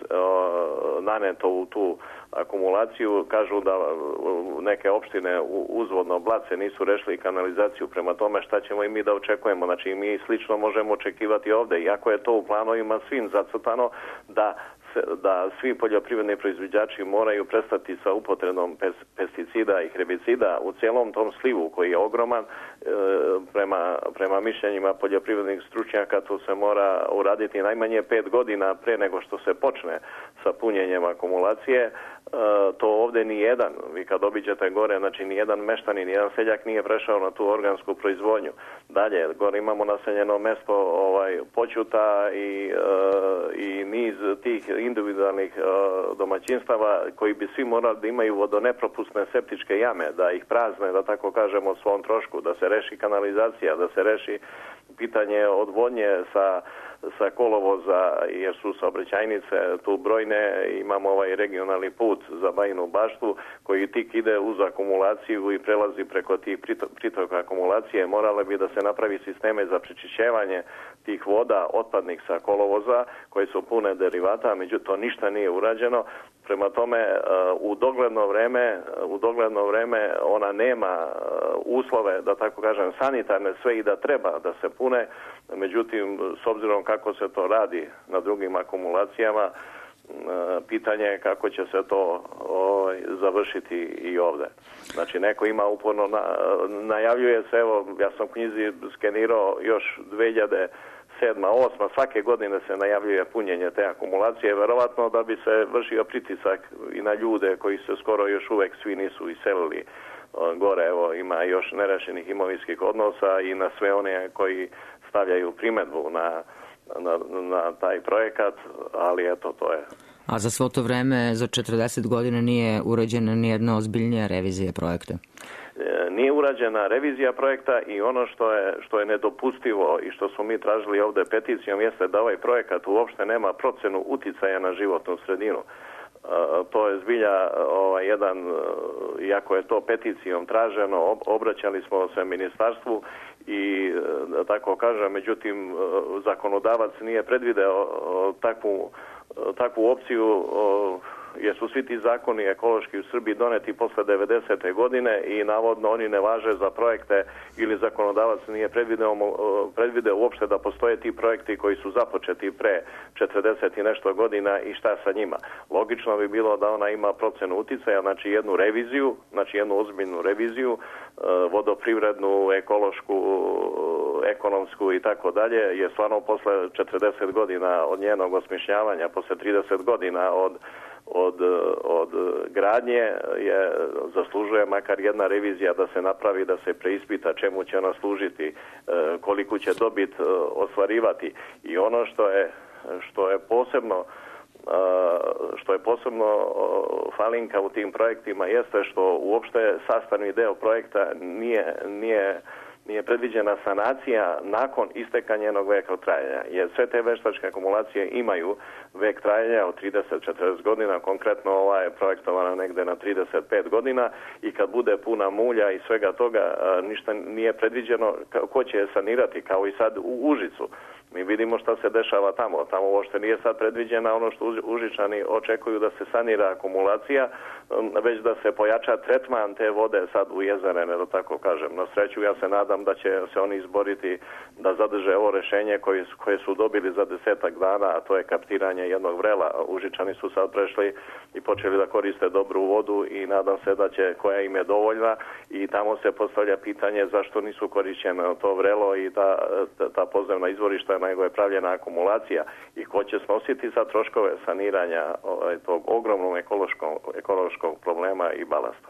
naneto u tu akumulaciju. Kažu da neke opštine uzvodno Blace nisu rešili kanalizaciju, prema tome šta ćemo i mi da očekujemo. Znači mi slično možemo očekivati ovde, iako je to u planovima svim zacrtano da da svi poljoprivredni proizvođači moraju prestati sa upotrebom pesticida i herbicida u cijelom tom slivu koji je ogroman. E, prema, prema mišljenjima poljoprivrednih stručnjaka to se mora uraditi najmanje pet godina pre nego što se počne sa punjenjem akumulacije. E, to ovdje ni jedan, vi kad obiđete gore, znači ni jedan meštanin, ni jedan seljak nije prešao na tu organsku proizvodnju. Dalje, gore imamo naseljeno mesto ovaj, Poćuta i, e, i niz tih individualnih uh, domaćinstava koji bi svi morali da imaju vodonepropusne septičke jame, da ih prazne, da tako kažemo, o svom trošku, da se reši kanalizacija, da se reši pitanje odvodnje sa, sa kolovoza, jer su saobraćajnice tu brojne. Imamo ovaj regionalni put za Bajinu Baštu koji tik ide uz akumulaciju i prelazi preko tih pritoka akumulacije. Morale bi da se napravi sisteme za prečišćevanje tih voda otpadnih sa kolovoza koje su pune derivata, međutim to ništa nije urađeno. Prema tome, u dogledno vreme, u dogledno vreme ona nema uslove, da tako kažem, sanitarne, sve i da treba da se pune. Međutim, s obzirom kako se to radi na drugim akumulacijama, pitanje je kako će se to o, završiti i ovdje. Znači, neko ima uporno, na, najavljuje se, evo, ja sam u knjizi skenirao još dve hiljade sedma, osma, svake godine se najavljuje punjenje te akumulacije, verovatno da bi se vršio pritisak i na ljude koji se skoro još uvek svi nisu iselili gore. Evo, ima još nerešenih imovinskih odnosa i na sve one koji stavljaju primedbu na, na, na taj projekat, ali eto, to je. A za svo to vreme, za četrdeset godina nije urađena nijedna ozbiljnija revizija projekta? Nije urađena revizija projekta i ono što je, što je nedopustivo i što smo mi tražili ovdje peticijom jeste da ovaj projekat uopšte nema procenu uticaja na životnu sredinu. To je zbilja ovaj, jedan, iako je to peticijom traženo, obraćali smo se ministarstvu i da tako kažem, međutim zakonodavac nije predvideo takvu, takvu opciju jer su svi ti zakoni ekološki u Srbiji doneti posle devedesete godine i navodno oni ne važe za projekte ili zakonodavac nije predvideo, predvideo uopšte da postoje ti projekti koji su započeti pre četrdeset i nešto godina i šta sa njima. Logično bi bilo da ona ima procenu uticaja, znači jednu reviziju, znači jednu ozbiljnu reviziju, vodoprivrednu, ekološku, ekonomsku i tako dalje, jer stvarno posle četrdeset godina od njenog osmišljavanja, posle trideset godina od Od, od gradnje je, zaslužuje makar jedna revizija da se napravi, da se preispita čemu će ona služiti, koliko će dobit ostvarivati. I ono što je, što je posebno što je posebno falinka u tim projektima jeste što uopšte sastavni deo projekta nije, nije nije predviđena sanacija nakon isteka njenog veka trajanja. Jer sve te veštačke akumulacije imaju vek trajanja od trideset do četrdeset godina, konkretno ova je projektovana negde na trideset pet godina i kad bude puna mulja i svega toga ništa nije predviđeno ko će je sanirati, kao i sad u Užicu. Mi vidimo šta se dešava tamo. Tamo uopšte nije sad predviđena ono što Užičani očekuju da se sanira akumulacija, već da se pojača tretman te vode sad u jezerene, da tako kažem. Na sreću ja se nadam da će se oni izboriti da zadrže ovo rešenje koje, koje su dobili za desetak dana, a to je kaptiranje jednog vrela. Užičani su sad prešli i počeli da koriste dobru vodu i nadam se da će, koja im je dovoljna, i tamo se postavlja pitanje zašto nisu korišćeno to vrelo i ta, ta, ta podzemna izvorišta nego je pravljena akumulacija i ko će snositi sa troškove saniranja ovaj, tog ogromnog ekološkog, ekološkog problema i balasta.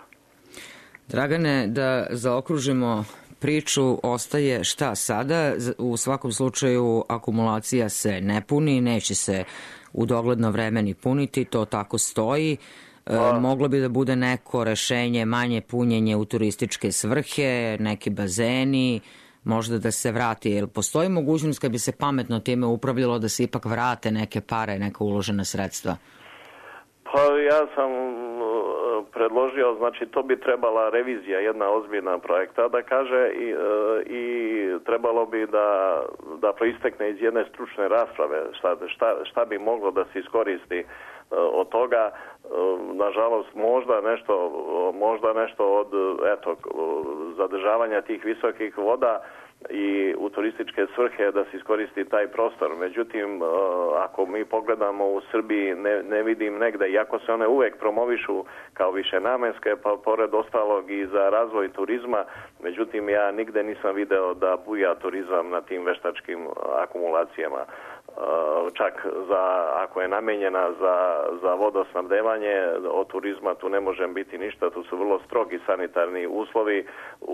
Dragane, da zaokružimo priču, ostaje šta sada? U svakom slučaju akumulacija se ne puni, neće se u dogledno vreme ni puniti, to tako stoji. E, moglo bi da bude neko rešenje, manje punjenje u turističke svrhe, neki bazeni, možda da se vrati. Jel postoji mogućnost kad bi se pametno time upravljalo da se ipak vrate neke pare, neka uložena sredstva? Pa ja sam predložio, znači to bi trebala revizija jedna ozbiljna projekta da kaže i, i trebalo bi da, da proistekne iz jedne stručne rasprave šta, šta, šta bi moglo da se iskoristi od toga. Nažalost možda nešto, možda nešto od eto, zadržavanja tih visokih voda i u turističke svrhe da se iskoristi taj prostor. Međutim, ako mi pogledamo u Srbiji, ne, ne vidim negde, iako se one uvek promovišu kao višenamenske, pa pored ostalog i za razvoj turizma, međutim ja nigde nisam video da buja turizam na tim veštačkim akumulacijama. Čak za, ako je namenjena za, za vodosnabdevanje, od turizma tu ne može biti ništa, tu su vrlo strogi sanitarni uslovi u,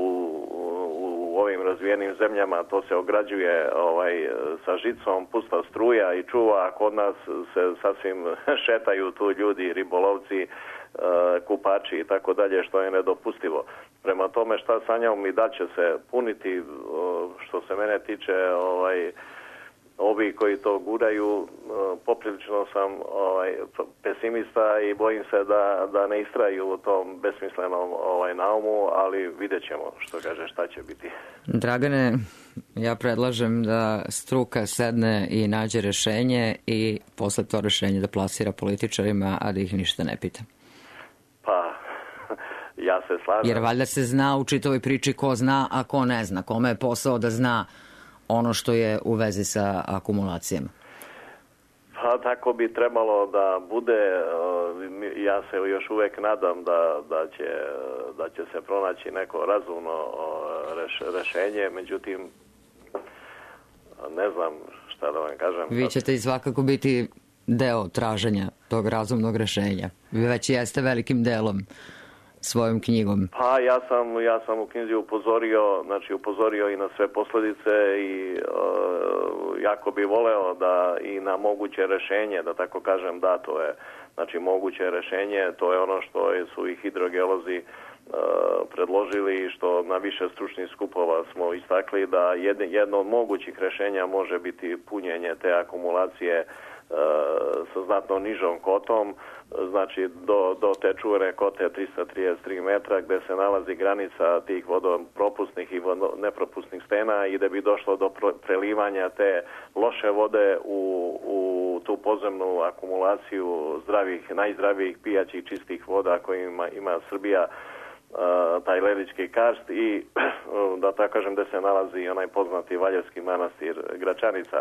u, u ovim razvijenim zemljama, to se ograđuje ovaj, sa žicom, pusta struja i čuva, a kod nas se sasvim šetaju tu ljudi, ribolovci, kupači i tako dalje, što je nedopustivo. Prema tome šta sanjamo mi da će se puniti, što se mene tiče, ovaj, ovi koji to guraju, poprilično sam ovaj, pesimista i bojim se da, da ne istraju u tom besmislenom ovaj, naumu, ali vidjet ćemo što kaže šta će biti. Dragane, ja predlažem da struka sedne i nađe rešenje i posle to rešenje da plasira političarima, a da ih ništa ne pita. Pa, ja se slažem. Jer valjda se zna u čitavoj priči ko zna, a ko ne zna. Kome je posao da zna ono što je u vezi sa akumulacijama? Pa tako bi trebalo da bude. Ja se još uvek nadam da, da, će, da će se pronaći neko razumno reš, rešenje, međutim ne znam šta da vam kažem. Vi ćete i svakako biti deo traženja tog razumnog rešenja. Vi već jeste velikim delom svojom knjigom? Pa ja sam, ja sam u knjizi upozorio, znači upozorio i na sve posljedice i e, jako bi voleo da i na moguće rješenje, da tako kažem, da to je, znači moguće rješenje, to je ono što su i hidrogeolozi e, predložili i što na više stručnih skupova smo istakli da jedno, jedno od mogućih rješenja može biti punjenje te akumulacije sa znatno nižom kotom, znači do, do te čuvene kote trista trideset tri metra gdje se nalazi granica tih vodopropusnih i vodo, nepropusnih stena i da bi došlo do prelivanja te loše vode u, u tu podzemnu akumulaciju zdravih, najzdravijih pijaćih čistih voda koje ima, ima Srbija, Uh, taj Lelički karst i da tako kažem da se nalazi onaj poznati Valjevski manastir Gračanica.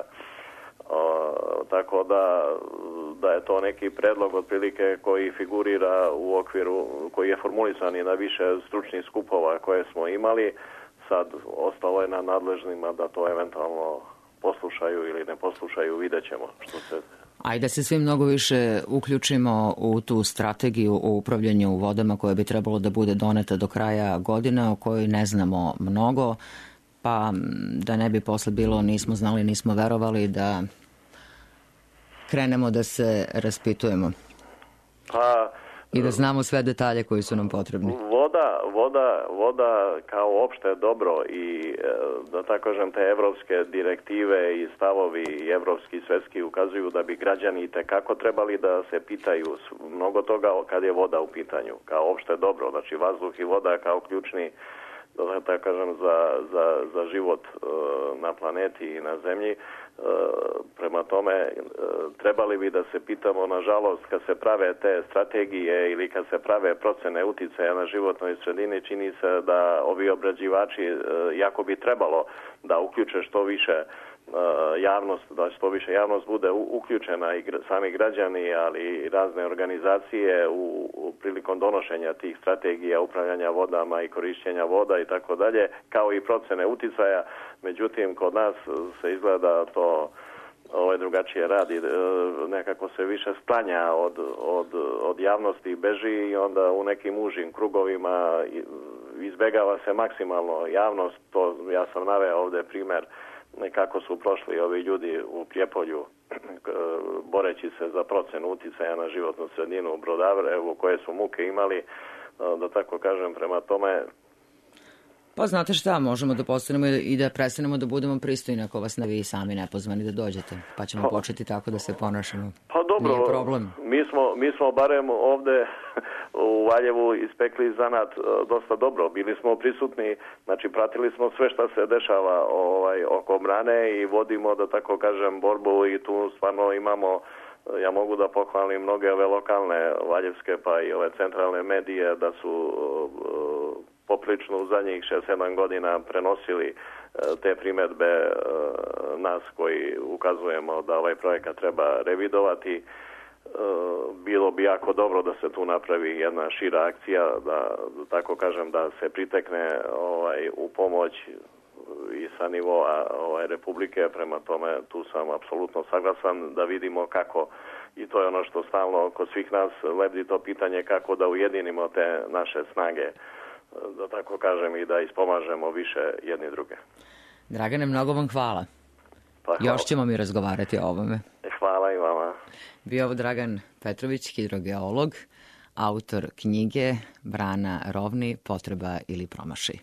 Uh, tako da, da je to neki predlog otprilike koji figurira u okviru, koji je formulisan i na više stručnih skupova koje smo imali. Sad ostalo je na nadležnima da to eventualno poslušaju ili ne poslušaju, vidjet ćemo što se... Ajde da se svi mnogo više uključimo u tu strategiju o upravljanju vodama koja bi trebalo da bude doneta do kraja godine, o kojoj ne znamo mnogo, pa da ne bi posle bilo nismo znali, nismo verovali, da krenemo da se raspitujemo. Pa, i da znamo sve detalje koji su nam potrebni. Voda, voda, voda kao opšte dobro i da tako kažem te evropske direktive i stavovi i evropski i svetski ukazuju da bi građani itekako trebali da se pitaju mnogo toga kad je voda u pitanju, kao opšte dobro, znači vazduh i voda kao ključni, da tako kažem, za, za, za život uh, na planeti i na zemlji. Uh, prema tome uh, trebali bi da se pitamo, nažalost, kad se prave te strategije ili kad se prave procene uticaja na životnoj sredini, čini se da ovi obrađivači uh, jako bi trebalo da uključe što više javnost, da što više javnost bude uključena i sami građani, ali i razne organizacije u, u prilikom donošenja tih strategija upravljanja vodama i korišćenja voda i tako dalje, kao i procene uticaja. Međutim, kod nas se izgleda to ovo drugačije radi, nekako se više sklanja od, od, od javnosti i beži i onda u nekim užim krugovima izbjegava se maksimalno javnost. To ja sam naveo ovdje primjer kako su prošli ovi ljudi u Prijepolju boreći se za procenu uticaja na životnu sredinu u Brodarevu, koje su muke imali, da tako kažem, prema tome. Pa znate šta, možemo da postanemo i da prestanemo da budemo pristojni ako vas ne vi sami nepozvani da dođete, pa ćemo pa, početi tako da se ponašamo. Pa dobro, nije problem. Mi smo, mi smo barem ovde u Valjevu ispekli zanat dosta dobro. Bili smo prisutni, znači pratili smo sve što se dešava ovaj, oko brane i vodimo, da tako kažem, borbu i tu stvarno imamo, ja mogu da pohvalim mnoge ove lokalne valjevske pa i ove centralne medije da su uh, poprično u zadnjih šest sedam godina prenosili uh, te primjedbe uh, nas koji ukazujemo da ovaj projekat treba revidovati. Bilo bi jako dobro da se tu napravi jedna šira akcija, da, da tako kažem, da se pritekne ovaj, u pomoć i sa nivoa ovaj, Republike. Prema tome tu sam apsolutno saglasan da vidimo kako, i to je ono što stalno kod svih nas lebdi to pitanje, kako da ujedinimo te naše snage, da tako kažem, i da ispomažemo više jedni druge. Dragane, mnogo vam hvala. Pa, hvala. Još ćemo mi razgovarati o ovome. Hvala i vama. Bio ovo Dragan Petrović, hidrogeolog, autor knjige Brana Rovni, potreba ili promašaj.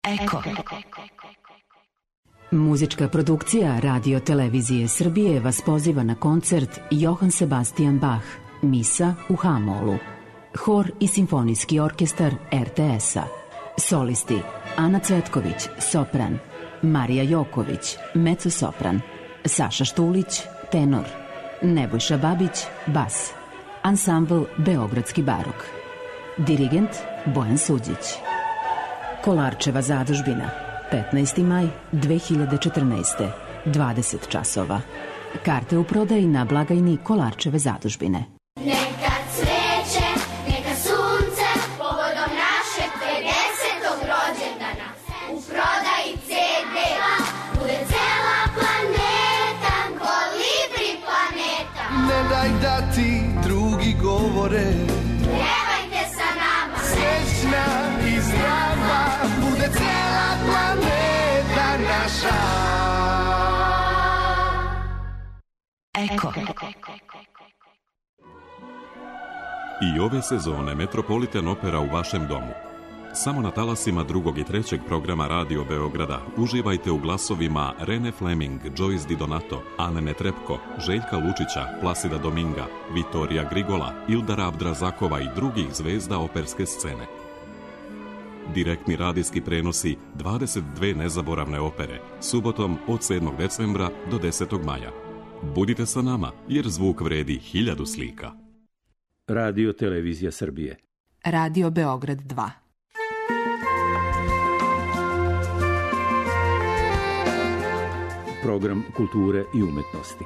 Eko. Muzička produkcija Radio Televizije Srbije vas poziva na koncert Johann Sebastian Bach, Misa u H-molu. Hor i simfonijski orkestar er te es-a. Solisti Ana Cvetković, sopran, Marija Joković, mezzo-sopran, Saša Štulić, tenor, Nebojša Babić, bas, ansambl Beogradski barok. Dirigent Bojan Suđić. Kolarčeva zadužbina, petnaesti maj dve hiljade četrnaeste, dvadeset časova. Karte u prodaji na blagajni Kolarčeve zadužbine. Neka cveće, neka sunce, povodom našeg pedesetog rođendana. U prodaji ce de bude cela planeta, kolibri planeta. Ne daj da ti drugi govore, Pjevajte sa nama. srećna i zdrava bude cela planeta naša. Eko. I ove sezone Metropolitan Opera u vašem domu. Samo na talasima drugog i trećeg programa Radio Beograda uživajte u glasovima Rene Fleming, Joyce Di Donato, Ane Netrepko, Željka Lučića, Plasida Dominga, Vitorija Grigola, Ildara Abdrazakova i drugih zvezda operske scene. Direktni radijski prenosi dvadeset dve nezaboravne opere, subotom od sedmog decembra do desetog maja. Budite sa nama, jer zvuk vredi hiljadu slika. Radio Televizija Srbije. Radio Beograd dva. Program kulture i umetnosti.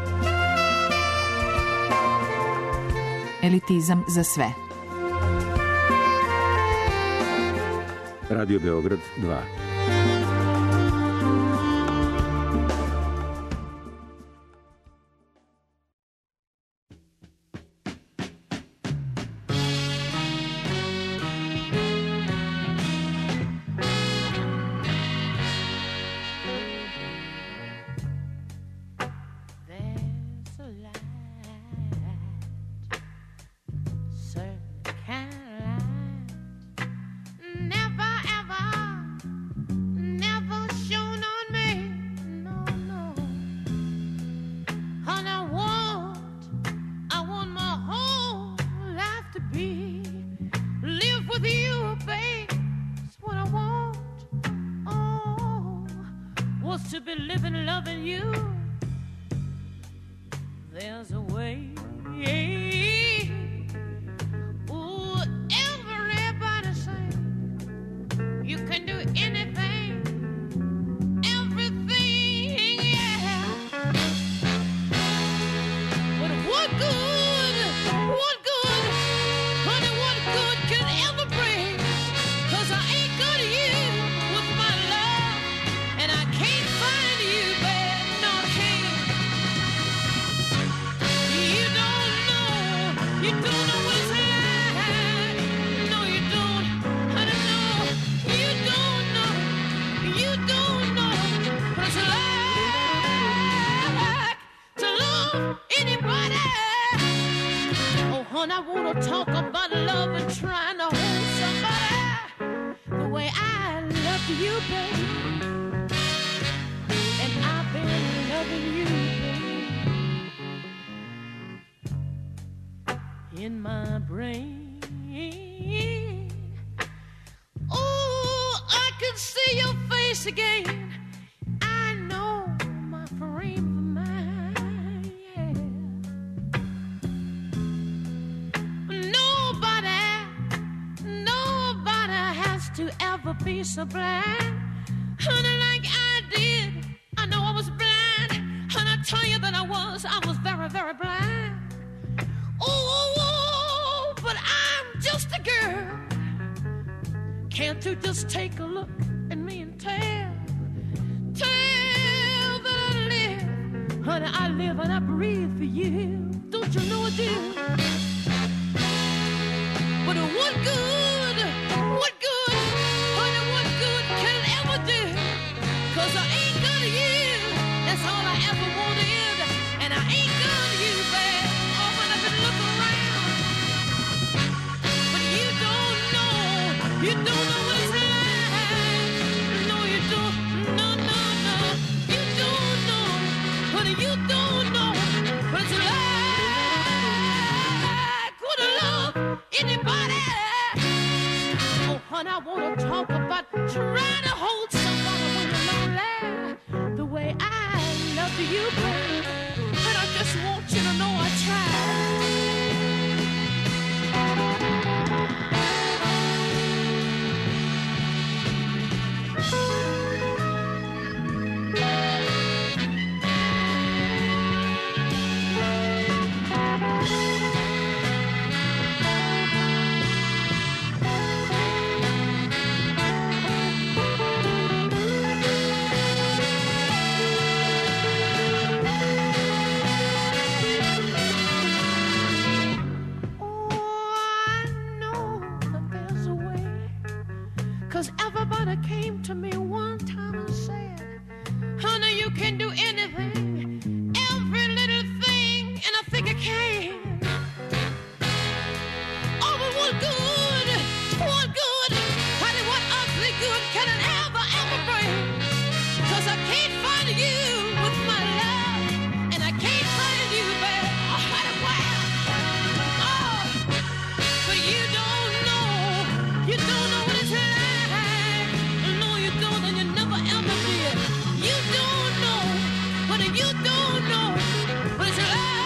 Elitizam za sve. Radio Beograd dva. To be living, loving you. There's a way. Ooh, everybody say you can do anything, everything, yeah. But what good, what good, honey, what good can ever bring? 'Cause I ain't got you with my love, and I can't. You don't know what it's like. No, you don't. I don't know. You don't know. You don't know what it's like to love anybody. Oh, honey, I wanna talk about love and trying to hold somebody the way I love you, baby. And I've been loving you, in my brain. Oh, I can see your face again. I know my frame of mind, yeah. Nobody, nobody has to ever be so blind, honey, like I did. I know I was blind, and I tell you that I was, I was very, very blind. Oh, but I'm just a girl. Can't you just take a look at me and tell, tell that I live, honey, I live and I breathe for you. Don't you know I do? But what good, what good, honey, what good can it ever do? 'Cause I ain't got you, that's all I ever wanted, and I ain't got you, babe. You don't know what it's like don't know what it's like. Would I love anybody? Oh, honey, I wanna talk about trying to hold somebody when you're lonely, the way I love you, baby. And I just want you to know I tried. Cause everybody came to me one time and said, honey, you can do anything, every little thing, and I think I can. Oh, but what good, what good, honey, what ugly good can it ever, ever bring? Cause I can't find you with my love, and I can't find you, baby, oh, honey, wow. Oh, but you don't know, you don't know what it's like. You don't know what it's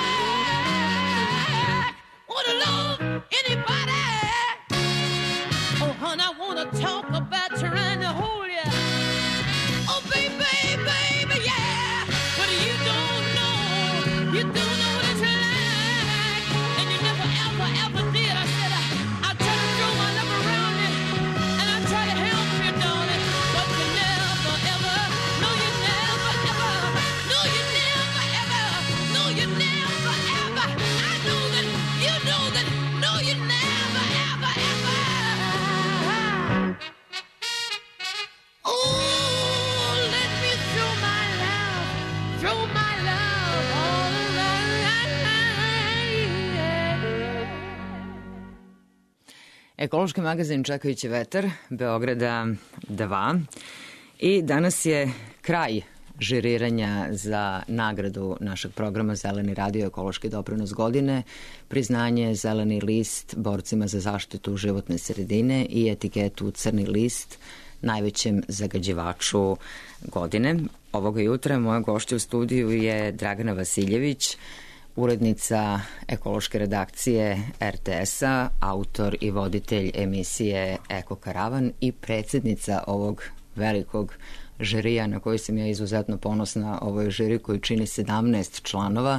like. Wanna love anybody? Oh, honey, I wanna talk about trying to hold you. Oh, baby, baby, yeah. But you don't know, you don't know what it's like. And you never, ever, ever did. I said, I, I try to throw my love around you, and I try to help you, darling. But you never, ever, no, you never, ever. No, you never, ever. No, you never, ever. I know that. You know that. No, you never, ever, ever. Oh, let me throw my love, throw my love all around. Ekološki magazin Čekajući vetar, Beograda dva. I danas je kraj žiriranja za nagradu našeg programa Zeleni radio ekološki doprinos godine, priznanje Zeleni list borcima za zaštitu životne sredine i etiketu Crni list najvećem zagađivaču godine. Ovoga jutra moja gošća u studiju je Dragana Vasiljević, urednica ekološke redakcije er te es-a, autor i voditelj emisije Eko Karavan i predsjednica ovog velikog žirija na koji sam ja izuzetno ponosna. Ovo je žiri koji čini sedamnaest članova,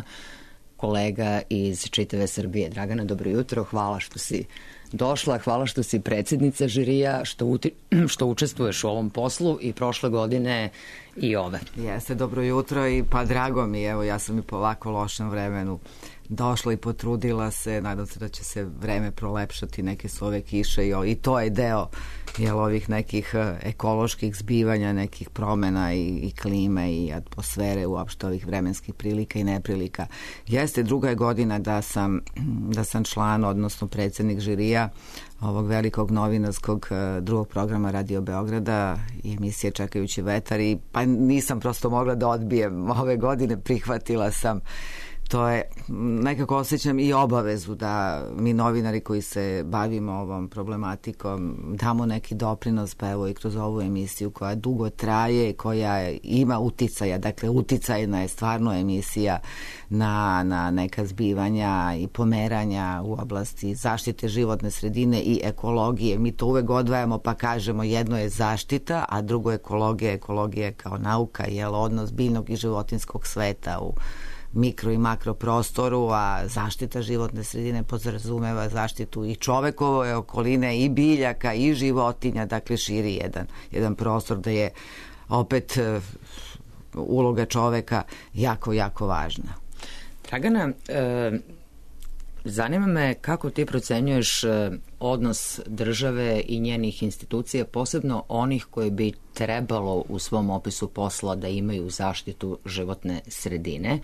kolega iz čitave Srbije. Dragana, dobro jutro, hvala što si došla, hvala što si predsjednica žirija, što, uti, što učestvuješ u ovom poslu i prošle godine i ove. Jeste, dobro jutro i pa drago mi, evo ja sam i po ovako lošem vremenu došla i potrudila se, nadam se da će se vreme prolepšati, neke su ove kiše i, i to je deo jel, ovih nekih ekoloških zbivanja, nekih promena i, i klime i atmosfere, uopšte ovih vremenskih prilika i neprilika. Jeste, druga je godina da sam, da sam član, odnosno predsjednik žirija ovog velikog novinarskog drugog programa Radio Beograda i emisije Čekajući vetar i pa nisam prosto mogla da odbijem ove godine, prihvatila sam. To je, nekako osjećam i obavezu da mi novinari koji se bavimo ovom problematikom damo neki doprinos, pa evo i kroz ovu emisiju koja dugo traje, koja ima uticaja, dakle uticajna je stvarno emisija na, na neka zbivanja i pomeranja u oblasti zaštite životne sredine i ekologije. Mi to uvek odvajamo pa kažemo jedno je zaštita, a drugo je ekologija. Ekologija je kao nauka, jel, odnos biljnog i životinskog sveta u mikro i makro prostoru, a zaštita životne sredine podrazumeva zaštitu i čovekove okoline i biljaka i životinja, dakle širi jedan, jedan prostor da je opet uloga čoveka jako, jako važna. Dragana, e, zanima me kako ti procenjuješ odnos države i njenih institucija, posebno onih koje bi trebalo u svom opisu posla da imaju zaštitu životne sredine.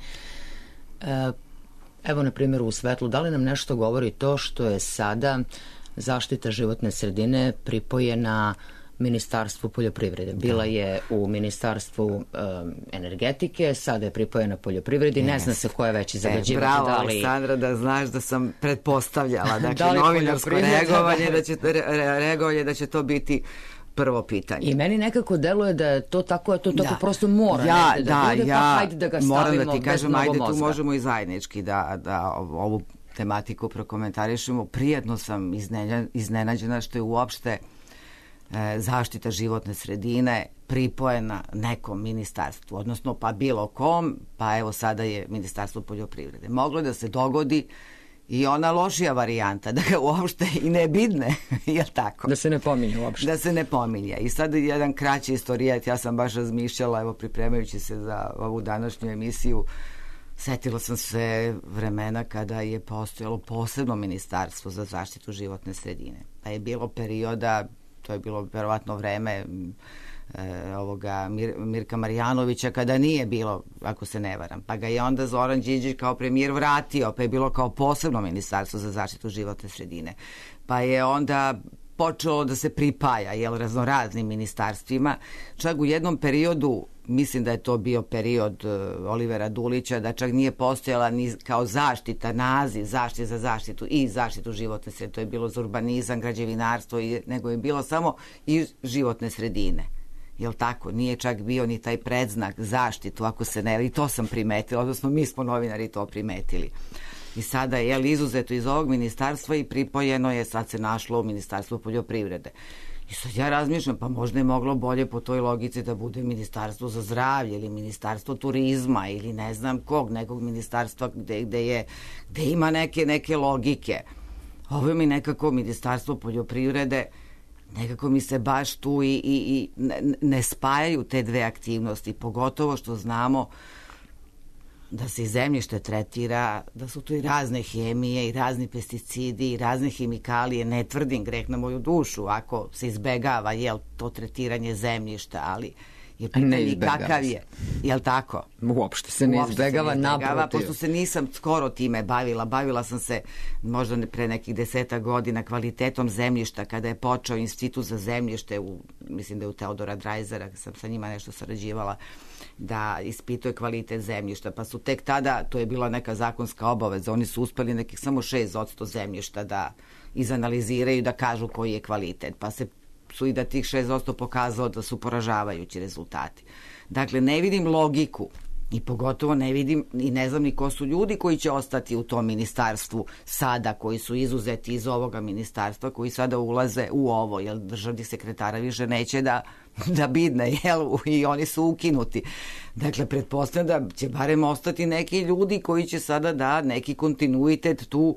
Evo, na primjer, u svetlu, da li nam nešto govori to što je sada zaštita životne sredine pripojena Ministarstvu poljoprivrede. Bila je u Ministarstvu um, energetike, sada je pripojena poljoprivredi, ne zna se ko je veći zagađivač. E, bravo, da li... Aleksandra, da znaš da sam pretpostavljala, dakle, Da li novinarsko poljoprivreda? reagovanje, da će, re, reagovanje da će to biti prvo pitanje. I meni nekako deluje da je to tako, to tako Da. prosto mora ja, negde da, da, bude, ja pa hajde da ga moram stavimo da ti bez kažem, mnogo ajde tu mozga. možemo i zajednički da, da ovu tematiku prokomentarišemo. Prijedno sam iznenja- iznenađena što je uopšte e, zaštita životne sredine pripojena nekom ministarstvu, odnosno pa bilo kom, pa evo sada je Ministarstvo poljoprivrede. Moglo da se dogodi i ona lošija varijanta, da ga uopšte i ne bidne, jel tako? Da se ne pominje uopšte. Da se ne pominje. I sad jedan kraći istorijat, ja sam baš razmišljala, evo pripremajući se za ovu današnju emisiju, setila sam se vremena kada je postojalo posebno ministarstvo za zaštitu životne sredine. Pa je bilo perioda, to je bilo verovatno vreme e, ovoga Mir, Mirka Marjanovića, kada nije bilo, ako se ne varam. Pa ga je onda Zoran Đinđić kao premijer vratio, pa je bilo kao posebno ministarstvo za zaštitu životne sredine. Pa je onda počelo da se pripaja, jel, raznoraznim ministarstvima. Čak u jednom periodu, mislim da je to bio period uh, Olivera Dulića, da čak nije postojala ni kao zaštita, naziv zaštite za zaštitu i zaštitu životne sredine. To je bilo za urbanizam, građevinarstvo, i, nego je bilo samo i životne sredine. Jel tako? Nije čak bio ni taj predznak zaštitu, ako se ne... I to sam primetila, odnosno mi smo novinari to primetili. I sada je jel, izuzeto iz ovog ministarstva i pripojeno je, sad se našlo u Ministarstvo poljoprivrede. I sad ja razmišljam, pa možda je moglo bolje po toj logici da bude Ministarstvo za zdravlje ili Ministarstvo turizma ili ne znam kog, nekog ministarstva gde, gde, je, gde ima neke, neke logike. Ovo mi nekako Ministarstvo poljoprivrede, nekako mi se baš tu i, i, i ne, ne spajaju te dve aktivnosti, pogotovo što znamo da se i zemljište tretira, da su tu i razne hemije i razni pesticidi i razne hemikalije, ne tvrdim greh na moju dušu ako se izbegava, jel, to tretiranje zemljišta, ali je pitanje kakav je, jel tako? Uopšte se ne Uopšte izbegava, se ne izbegava, naprotiv. pošto se nisam skoro time bavila, bavila sam se možda pre nekih deseta godina kvalitetom zemljišta, kada je počeo Institut za zemljište, u, mislim da je u Teodora Drajzera, sam sa njima nešto sarađivala, da ispituje kvalitet zemljišta, pa su tek tada, to je bila neka zakonska obaveza, oni su uspeli nekih samo šest posto zemljišta da izanaliziraju, da kažu koji je kvalitet, pa se su i da tih šest posto pokazalo da su poražavajući rezultati. Dakle, ne vidim logiku i pogotovo ne vidim i ne znam ni ko su ljudi koji će ostati u tom ministarstvu sada, koji su izuzeti iz ovoga ministarstva, koji sada ulaze u ovo, jer državni sekretara više neće da, da bidne, jel, i oni su ukinuti. Dakle, pretpostavljam da će barem ostati neki ljudi koji će sada da neki kontinuitet tu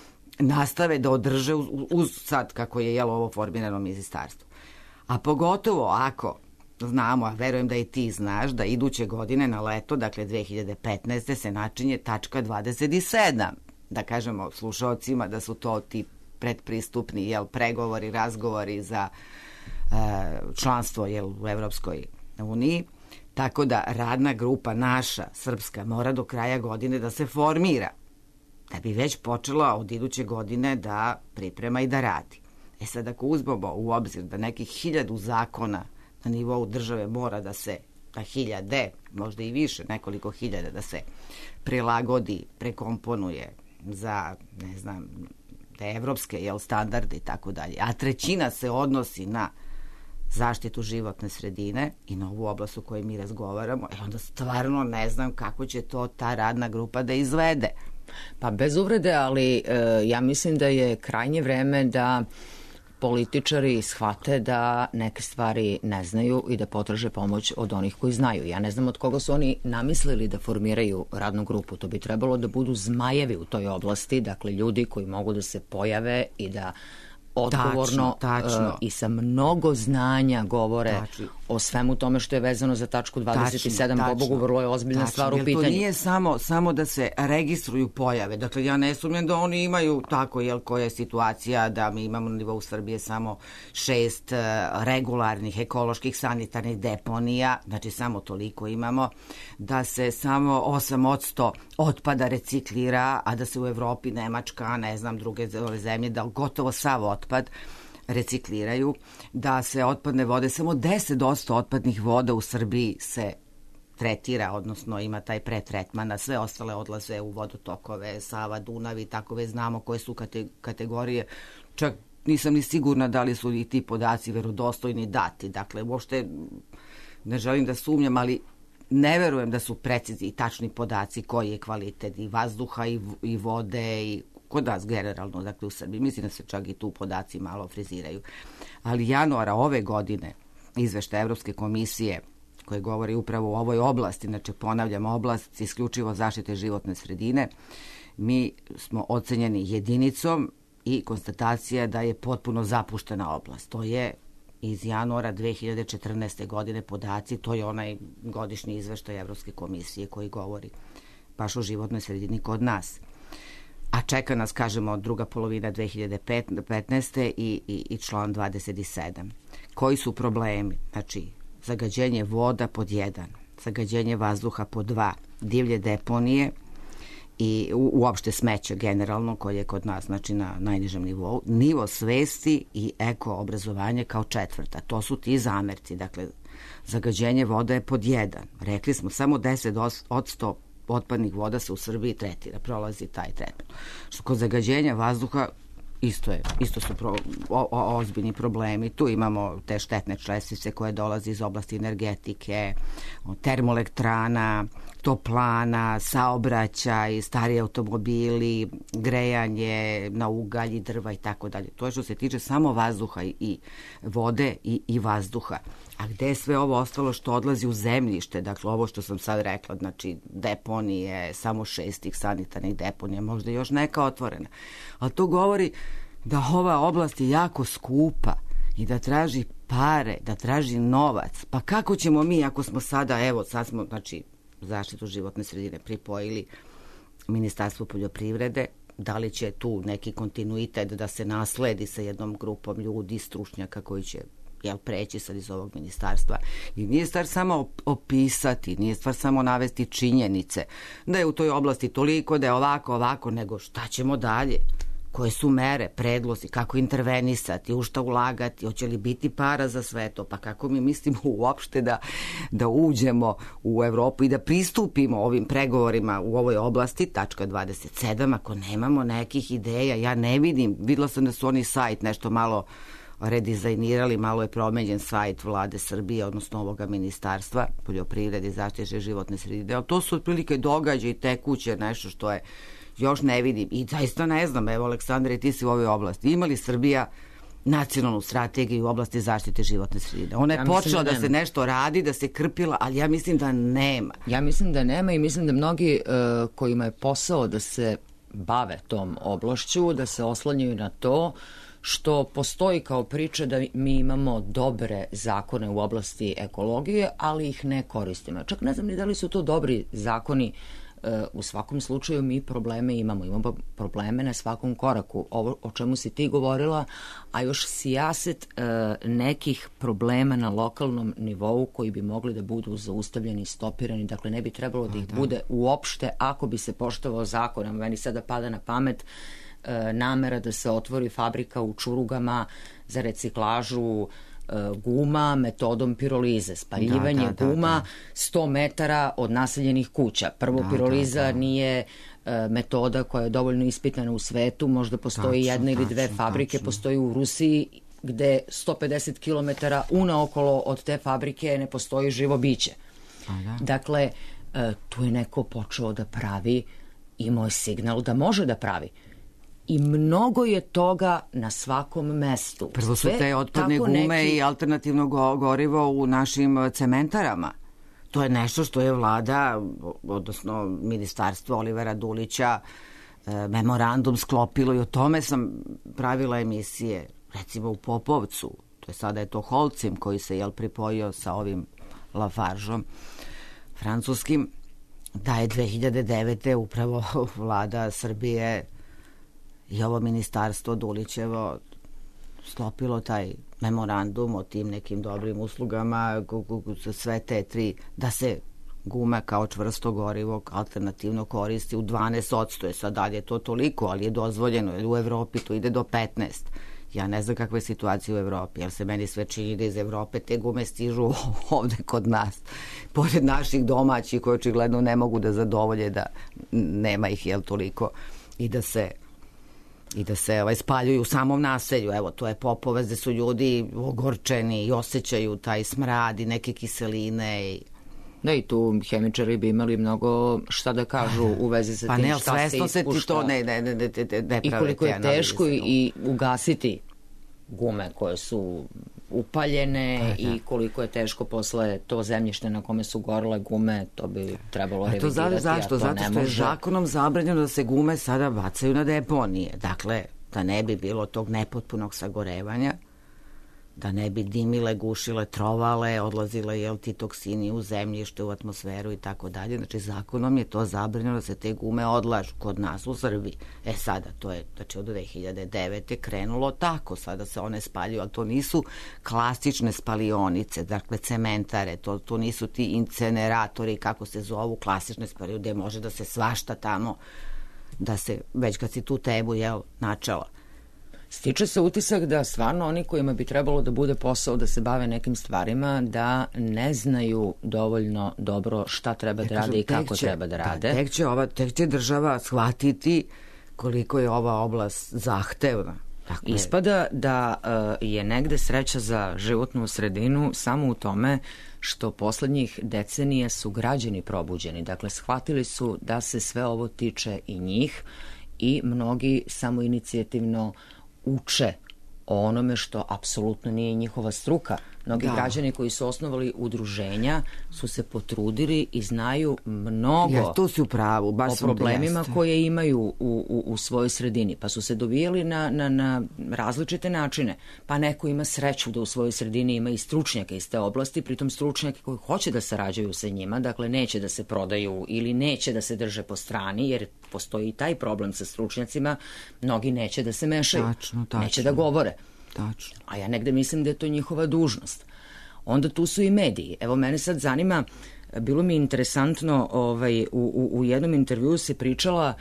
nastave da održe uz, uz sad kako je jelo ovo formirano ministarstvo. A pogotovo ako znamo, a verujem da i ti znaš, da iduće godine na leto, dakle dve hiljade petnaeste. se načinje tačka dvadeset sedam. Da kažemo slušalcima da su to ti predpristupni jel, pregovori, razgovori za e, članstvo jel, u Evropskoj uniji. Tako da radna grupa naša, srpska, mora do kraja godine da se formira, da bi već počela od iduće godine da priprema i da radi. E sad, ako uzmemo u obzir da nekih hiljadu zakona na nivou države mora da se, da hiljade, možda i više, nekoliko hiljada da se prilagodi, prekomponuje za, ne znam, te evropske jel, standarde i tako dalje, a trećina se odnosi na zaštitu životne sredine i na ovu oblast u kojoj mi razgovaramo, e onda stvarno ne znam kako će to ta radna grupa da izvede. Pa bez uvrede, ali e, ja mislim da je krajnje vreme da političari shvate da neke stvari ne znaju i da potraže pomoć od onih koji znaju. Ja ne znam od koga su oni namislili da formiraju radnu grupu. To bi trebalo da budu zmajevi u toj oblasti, dakle ljudi koji mogu da se pojave i da odgovorno tačno, tačno. Uh, i sa mnogo znanja govore tačno. o svemu tome što je vezano za tačku dvadeset sedam. Tačno, Pobogu, vrlo je ozbiljna tačno, stvar u jer pitanju. To nije samo, samo da se registruju pojave. Dakle, ja ne sumnjam da oni imaju tako, jel, koja je situacija da mi imamo na nivou Srbije samo šest uh, regularnih ekoloških sanitarnih deponija, znači samo toliko imamo, da se samo osam posto otpada reciklira, a da se u Evropi, Nemačka, ne znam, druge zemlje, da gotovo sav otpad recikliraju, da se otpadne vode, samo deset posto otpadnih voda u Srbiji se tretira, odnosno ima taj pretretman, a sve ostale odlaze u vodotokove, Sava, Dunav i tako već znamo koje su kate, kategorije. Čak nisam ni sigurna da li su i ti podaci verodostojni dati. Dakle, uopšte ne želim da sumnjam, ali ne verujem da su precizni i tačni podaci koji je kvalitet i vazduha i, i vode i kod nas generalno, dakle u Srbiji. Mislim da se čak i tu podaci malo friziraju. Ali januara ove godine izveštaj Evropske komisije koji govori upravo o ovoj oblasti, znači ponavljam, oblast isključivo zaštite životne sredine, mi smo ocenjeni jedinicom i konstatacija da je potpuno zapuštena oblast. To je iz januara dve hiljade četrnaeste. godine podaci, to je onaj godišnji izveštaj Evropske komisije koji govori baš o životnoj sredini kod nas. A čeka nas, kažemo, druga polovina dve hiljade petnaeste. i, i, i član dvadeset sedam. Koji su problemi? Znači, zagađenje voda pod jedan, zagađenje vazduha pod dva, divlje deponije i u, uopšte smeće generalno koje je kod nas, znači na najnižem nivou, nivo svesti i eko obrazovanje kao četvrta. To su ti zamerci. Dakle, zagađenje voda je pod jedan. Rekli smo, samo deset posto otpadnih voda se u Srbiji tretira, prolazi taj tretman. Što kod zagađenja vazduha isto je, isto su pro, o, o, ozbiljni problemi. Tu imamo te štetne čestice koje dolaze iz oblasti energetike, termoelektrana, toplana, saobraćaj, stari automobili, grejanje na ugalj i drva i tako dalje. To je što se tiče samo vazduha i, i vode i, i vazduha. A gde je sve ovo ostalo što odlazi u zemljište? Dakle, ovo što sam sad rekla, znači deponije, samo šest tih sanitarnih deponija, možda još neka otvorena. Ali to govori da ova oblast je jako skupa i da traži pare, da traži novac. Pa kako ćemo mi, ako smo sada, evo, sad smo, znači, zaštitu životne sredine pripojili Ministarstvu poljoprivrede, da li će tu neki kontinuitet da se nasledi sa jednom grupom ljudi, stručnjaka koji će jel, preći sad iz ovog ministarstva. I nije stvar samo opisati, nije stvar samo navesti činjenice, da je u toj oblasti toliko, da je ovako, ovako, nego šta ćemo dalje? Koje su mere, predlozi, kako intervenisati, u šta ulagati, hoće li biti para za sve to, pa kako mi mislimo uopšte da, da uđemo u Evropu i da pristupimo ovim pregovorima u ovoj oblasti, tačka dvadeset sedam, ako nemamo nekih ideja, ja ne vidim, videla sam da su oni sajt nešto malo redizajnirali, malo je promenjen sajt vlade Srbije, odnosno ovoga ministarstva poljoprivrede i zaštite životne sredine, ali to su otprilike događaji tekuće, nešto što je još ne vidim i zaista ne znam, evo Aleksandra i ti si u ovoj oblasti, ima li Srbija nacionalnu strategiju u oblasti zaštite životne sredine? Ona je ja počela da, da se nešto radi, da se krpila, ali ja mislim da nema. Ja mislim da nema i mislim da mnogi uh, kojima je posao da se bave tom oblašću, da se oslanjaju na to što postoji kao priča da mi imamo dobre zakone u oblasti ekologije, ali ih ne koristimo. Čak ne znam ni da li su to dobri zakoni. U svakom slučaju mi probleme imamo, imamo probleme na svakom koraku, ovo o čemu si ti govorila, a još sijaset e, nekih problema na lokalnom nivou koji bi mogli da budu zaustavljeni, stopirani, dakle ne bi trebalo da ih da. bude uopšte ako bi se poštovao zakon. A meni sada pada na pamet e, namera da se otvori fabrika u Čurugama za reciklažu guma metodom pirolize, spaljivanje da, da, guma da, da. sto metara od naseljenih kuća. Prvo, da, piroliza da, da. nije e, metoda koja je dovoljno ispitana u svetu, možda postoji tačno, jedna ili dve tačno, fabrike, tačno. Postoji u Rusiji gde sto pedeset kilometara unaokolo od te fabrike ne postoji živo biće. Da. Dakle, e, tu je neko počeo da pravi, imao je signal da može da pravi. I mnogo je toga na svakom mestu. Prvo su te otpadne gume neki... i alternativno go- gorivo u našim cementarama. To je nešto što je vlada, odnosno ministarstvo Olivera Dulića, e, memorandum sklopilo i o tome sam pravila emisije. Recimo u Popovcu, to je sada je to Holcim koji se jel pripojio sa ovim Lafaržom francuskim, da je dve hiljade devete upravo vlada Srbije i ovo ministarstvo Dulićevo sklopilo taj memorandum o tim nekim dobrim uslugama za sve te tri, da se gume kao čvrsto gorivo alternativno koristi u dvanaest posto. Sad dalje je to toliko, ali je dozvoljeno. U Evropi to ide do petnaest. Ja ne znam kakva je situacija u Evropi, jer se meni sve čini da iz Evrope te gume stižu ovde kod nas. Pored naših domaćih koji očigledno ne mogu da zadovolje, da nema ih, jel, toliko, i da se i da se ovaj, spaljuju u samom naselju. Evo, to je Popovac, gde su ljudi ogorčeni i osjećaju taj smrad i neke kiseline i Da, i tu hemičari bi imali mnogo šta da kažu u vezi sa pa tim ne, šta se ispušta. se ti to ne, ne, ne, ne, ne, ne I koliko je teško i, i ugasiti gume koje su upaljene pa, i koliko je teško posle to zemljište na kome su gorele gume, to bi trebalo a to revidirati. Zašto? A to Zato što je zakonom zabranjeno da se gume sada bacaju na deponije. Dakle, da ne bi bilo tog nepotpunog sagorevanja, da ne bi dimile, gušile, trovale, odlazile, jel, ti toksini u zemljište, u atmosferu i tako dalje. Znači, zakonom je to zabranjeno da se te gume odlažu kod nas u Srbiji. E sada, to je, znači, od dve hiljade devete krenulo tako, sada se one spaljuju, ali to nisu klasične spalionice, dakle, cementare, to, to nisu ti incineratori, kako se zovu, klasične spaljuju, gde može da se svašta tamo, da se, već kad si tu tebu, jel, načela. Stiče se utisak da stvarno oni kojima bi trebalo da bude posao da se bave nekim stvarima, da ne znaju dovoljno dobro šta treba da rade i kako će, treba da rade. Da, tek, će ova, tek će država shvatiti koliko je ova oblast zahtevna. Dakle, ispada da uh, je negde sreća za životnu sredinu samo u tome što poslednjih decenija su građani probuđeni. Dakle, shvatili su da se sve ovo tiče i njih i mnogi samoinicijativno uče o onome što apsolutno nije njihova struka. Mnogi da. građani koji su osnovali udruženja su se potrudili i znaju mnogo ja, to si u pravu, baš o problemima jeste. koje imaju u, u, u svojoj sredini. Pa su se dovijali na, na, na različite načine. Pa neko ima sreću da u svojoj sredini ima i stručnjaka iz te oblasti, pritom stručnjake koji hoće da sarađuju sa njima, dakle neće da se prodaju ili neće da se drže po strani, jer postoji i taj problem sa stručnjacima. Mnogi neće da se mešaju, tačno, tačno. neće da govore. Tačno. A ja negde mislim da je to njihova dužnost. Onda tu su i mediji. Evo, mene sad zanima, bilo mi interesantno, ovaj, u, u, u jednom intervjuu se pričala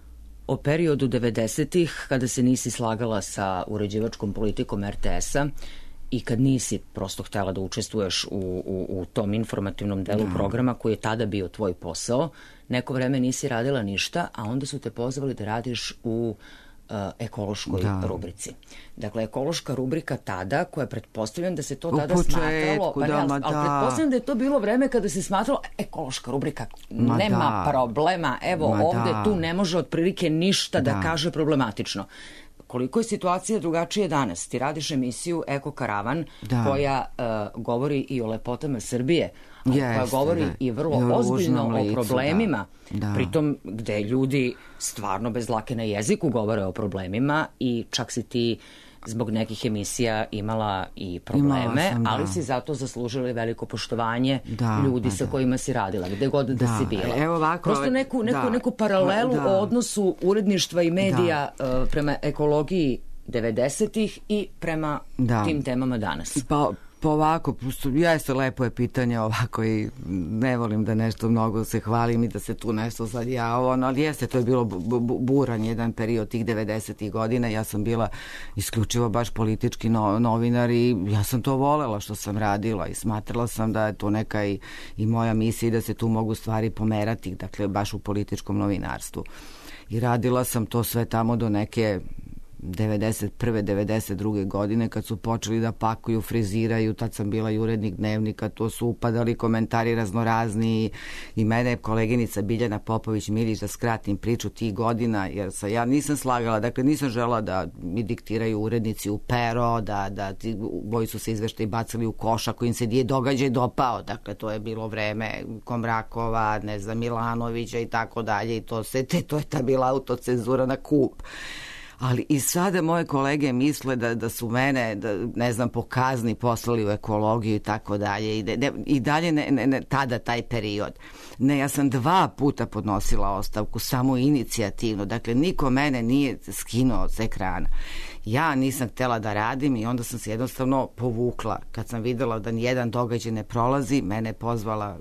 o periodu devedesetih kada se nisi slagala sa uređivačkom politikom er te esa i kad nisi prosto htela da učestvuješ u, u, u tom informativnom delu da. programa koji je tada bio tvoj posao. Neko vreme nisi radila ništa, a onda su te pozvali da radiš u Uh, ekološkoj da. rubrici. Dakle, ekološka rubrika tada, koja pretpostavljam da se to tada početku, smatralo, pa ne, ali, ali da. pretpostavljam da je to bilo vreme kada se smatralo ekološka rubrika, ma nema da. problema, evo ma ovde da. tu ne može otprilike ništa da. da kaže problematično. Koliko je situacija drugačije danas? Ti radiš emisiju Eko Karavan, da. koja uh, govori i o lepotama Srbije, ali Jeste, koja govori da. i vrlo I ozbiljno licu, o problemima, da. Da. pritom gde ljudi stvarno bez dlake na jeziku govore o problemima i čak si ti zbog nekih emisija imala i probleme, sam, ali si zato zaslužila veliko poštovanje da, ljudi da, sa kojima si radila, gde god da, da si bila. Evo ovako, prosto neku, neku, da, neku paralelu da, o odnosu uredništva i medija da. uh, prema ekologiji devedesetih i prema da. tim temama danas. Pa, pa ovako, jeste lepo je pitanje ovako i ne volim da nešto mnogo se hvalim i da se tu nešto sad ja ono, ali jeste, to je bilo buran jedan period tih devedesetih godina, ja sam bila isključivo baš politički no, novinar i ja sam to volela što sam radila i smatrala sam da je to neka i, i moja misija i da se tu mogu stvari pomerati, dakle baš u političkom novinarstvu. I radila sam to sve tamo do neke devedeset prve devedeset druge godine kad su počeli da pakuju, friziraju, tad sam bila i urednik Dnevnika, to su upadali komentari raznorazni i mene je koleginica Biljana Popović-Milić, da skratim priču, tih godina, jer sa, ja nisam slagala, dakle nisam žela da mi diktiraju urednici u pero, da, da ti boji su se izveštaji bacali u koš ako im se nije događaj dopao, dakle to je bilo vreme Komrakova, ne znam, Milanovića i tako dalje i to se, te, to je ta bila autocenzura na kup. Ali i sada moje kolege misle da, da su mene, da, ne znam, po kazni poslali u ekologiju i tako dalje. I, de, i dalje, ne, ne, ne, tada taj period. Ne, ja sam dva puta podnosila ostavku, samo inicijativno. Dakle, niko mene nije skinuo s ekrana. Ja nisam htela da radim i onda sam se jednostavno povukla. Kad sam videla da nijedan događaj ne prolazi, mene je pozvala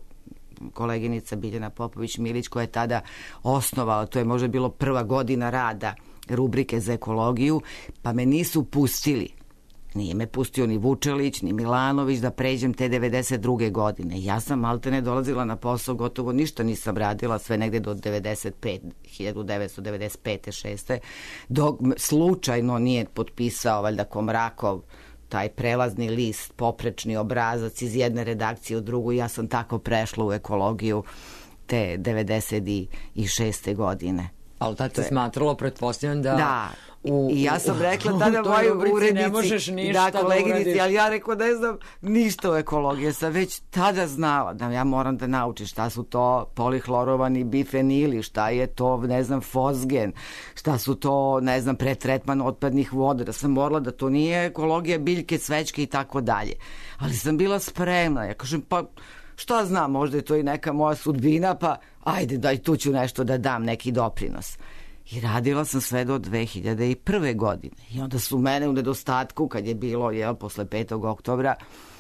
koleginica Biljana Popović-Milić koja je tada osnovala, to je možda bilo prva godina rada rubrike za ekologiju, pa me nisu pustili. Nije me pustio ni Vučelić, ni Milanović da pređem te devedeset druge godine. Ja sam maltene dolazila na posao, gotovo ništa nisam radila, sve negde do devedeset pete, hiljadu devetsto devedeset pete šeste dok slučajno nije potpisao valjda Komrakov taj prelazni list, poprečni obrazac iz jedne redakcije u drugu. Ja sam tako prešla u ekologiju te devedeset šeste godine. Ali tad se smatralo, pretpostavljam da... Da, u, i ja sam u, rekla tada moju urednici, ne možeš ništa da, koleginici, da ali ja rekao ne znam ništa o ekologiji, sam već tada znala da ja moram da naučim šta su to polihlorovani bifenili, šta je to, ne znam, fosgen, šta su to, ne znam, pretretman otpadnih voda, da sam morala da to nije ekologija biljke, cvećke i tako dalje. Ali sam bila spremna, ja kažem, pa šta znam, možda je to i neka moja sudbina, pa ajde, daj, tu ću nešto da dam, neki doprinos. I radila sam sve do dve hiljade prve. godine. I onda su mene u nedostatku, kad je bilo, jel, posle petog oktobra,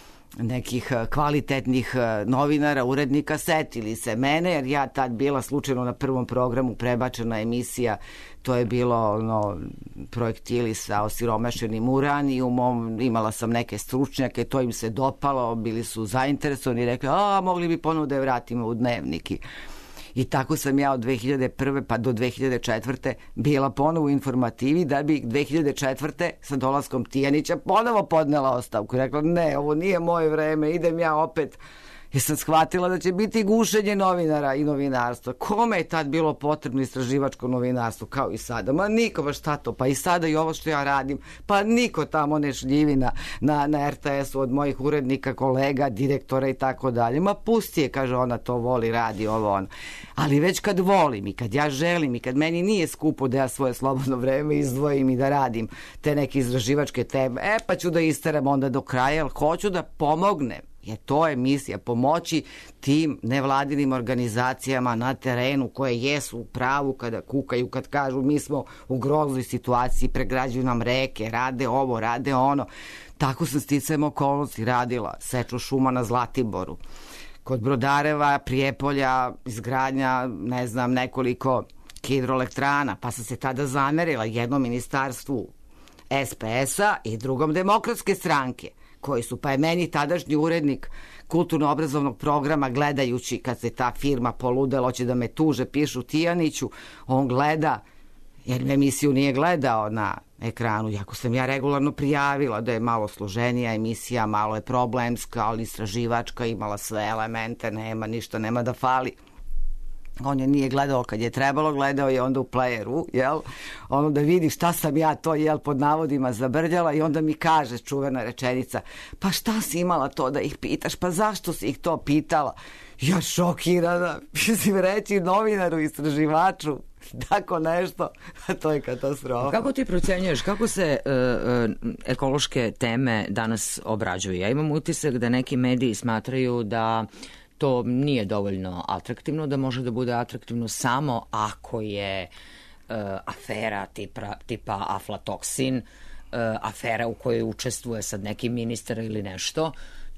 nekih kvalitetnih novinara, urednika, setili se mene, jer ja tad bila slučajno na prvom programu prebačena emisija, to je bilo ono, projektili sa osiromašenim uranijumom, imala sam neke stručnjake, to im se dopalo, bili su zainteresovani i rekli, a mogli bi ponovo da je vratimo u dnevniki. I tako sam ja od dve hiljade prve. pa do dve hiljade četvrte. bila ponovo u Informativi, da bi dve hiljade četvrte. sa dolaskom Tijanića ponovo podnela ostavku. I rekla, ne, ovo nije moje vreme, idem ja opet. Jer sam shvatila da će biti gušenje novinara i novinarstva. Kome je tad bilo potrebno istraživačko novinarstvo, kao i sada? Ma niko, baš šta to, pa i sada i ovo što ja radim, pa niko tamo ne šljivi na, na, na er te esu od mojih urednika, kolega, direktora i tako dalje. Ma pusti je, kaže ona, to voli, radi ovo ono. Ali već kad volim i kad ja želim i kad meni nije skupo da ja svoje slobodno vreme izdvojim i da radim te neke istraživačke teme, e pa ću da isteram onda do kraja, jer hoću da pomognem. Je to je misija, pomoći tim nevladinim organizacijama na terenu koje jesu u pravu kada kukaju, kad kažu mi smo u groznoj situaciji, pregrađuju nam reke, rade ovo, rade ono. Tako sam sticajem okolnosti radila seču šuma na Zlatiboru. Kod Brodareva, Prijepolja, izgradnja, ne znam, nekoliko hidroelektrana, pa sam se tada zamerila jednom ministarstvu es pe es-a i drugom Demokratske stranke, koji su, pa je meni tadašnji urednik kulturno-obrazovnog programa, gledajući kad se ta firma poludela, hoće da me tuže, pišu Tijaniću, on gleda, jer emisiju nije gledao na ekranu, jako sam ja regularno prijavila da je malo složenija emisija, malo je problemska, ali istraživačka, imala sve elemente, nema ništa, nema da fali. On je nije gledao kad je trebalo, gledao je onda u playeru, jel? Ono da vidi šta sam ja to, jel, pod navodima zabrljala, i onda mi kaže čuvena rečenica, pa šta si imala to da ih pitaš, pa zašto si ih to pitala? Ja šokirana, mislim reći novinaru, istraživaču, tako nešto, to je katastrofa. Kako ti procenjuješ, kako se uh, uh, ekološke teme danas obrađuju? Ja imam utisak da neki mediji smatraju da to nije dovoljno atraktivno, da može da bude atraktivno samo ako je uh, afera tipa, tipa aflatoksin, uh, afera u kojoj učestvuje sad neki ministar ili nešto,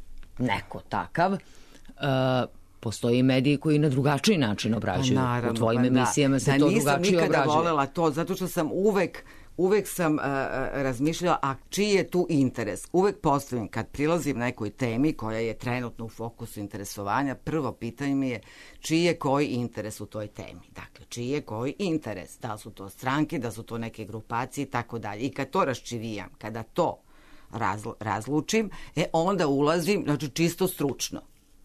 neko takav. Uh, Postoji mediji koji na drugačiji način obrađuju. Pa naravno, u tvojim pa emisijama da. se da to drugačije obrađuje. Da, nisam nikada volela to, zato što sam uvek uvek sam uh, razmišljala, a čiji je tu interes? Uvek postavim, kad prilazim nekoj temi koja je trenutno u fokusu interesovanja, prvo pitanje mi je čiji je koji interes u toj temi. Dakle, čiji je koji interes? Da su to stranke, da su to neke grupacije i tako dalje. I kad to raščivijam, kada to razlu, razlučim, e onda ulazim, znači čisto stručno.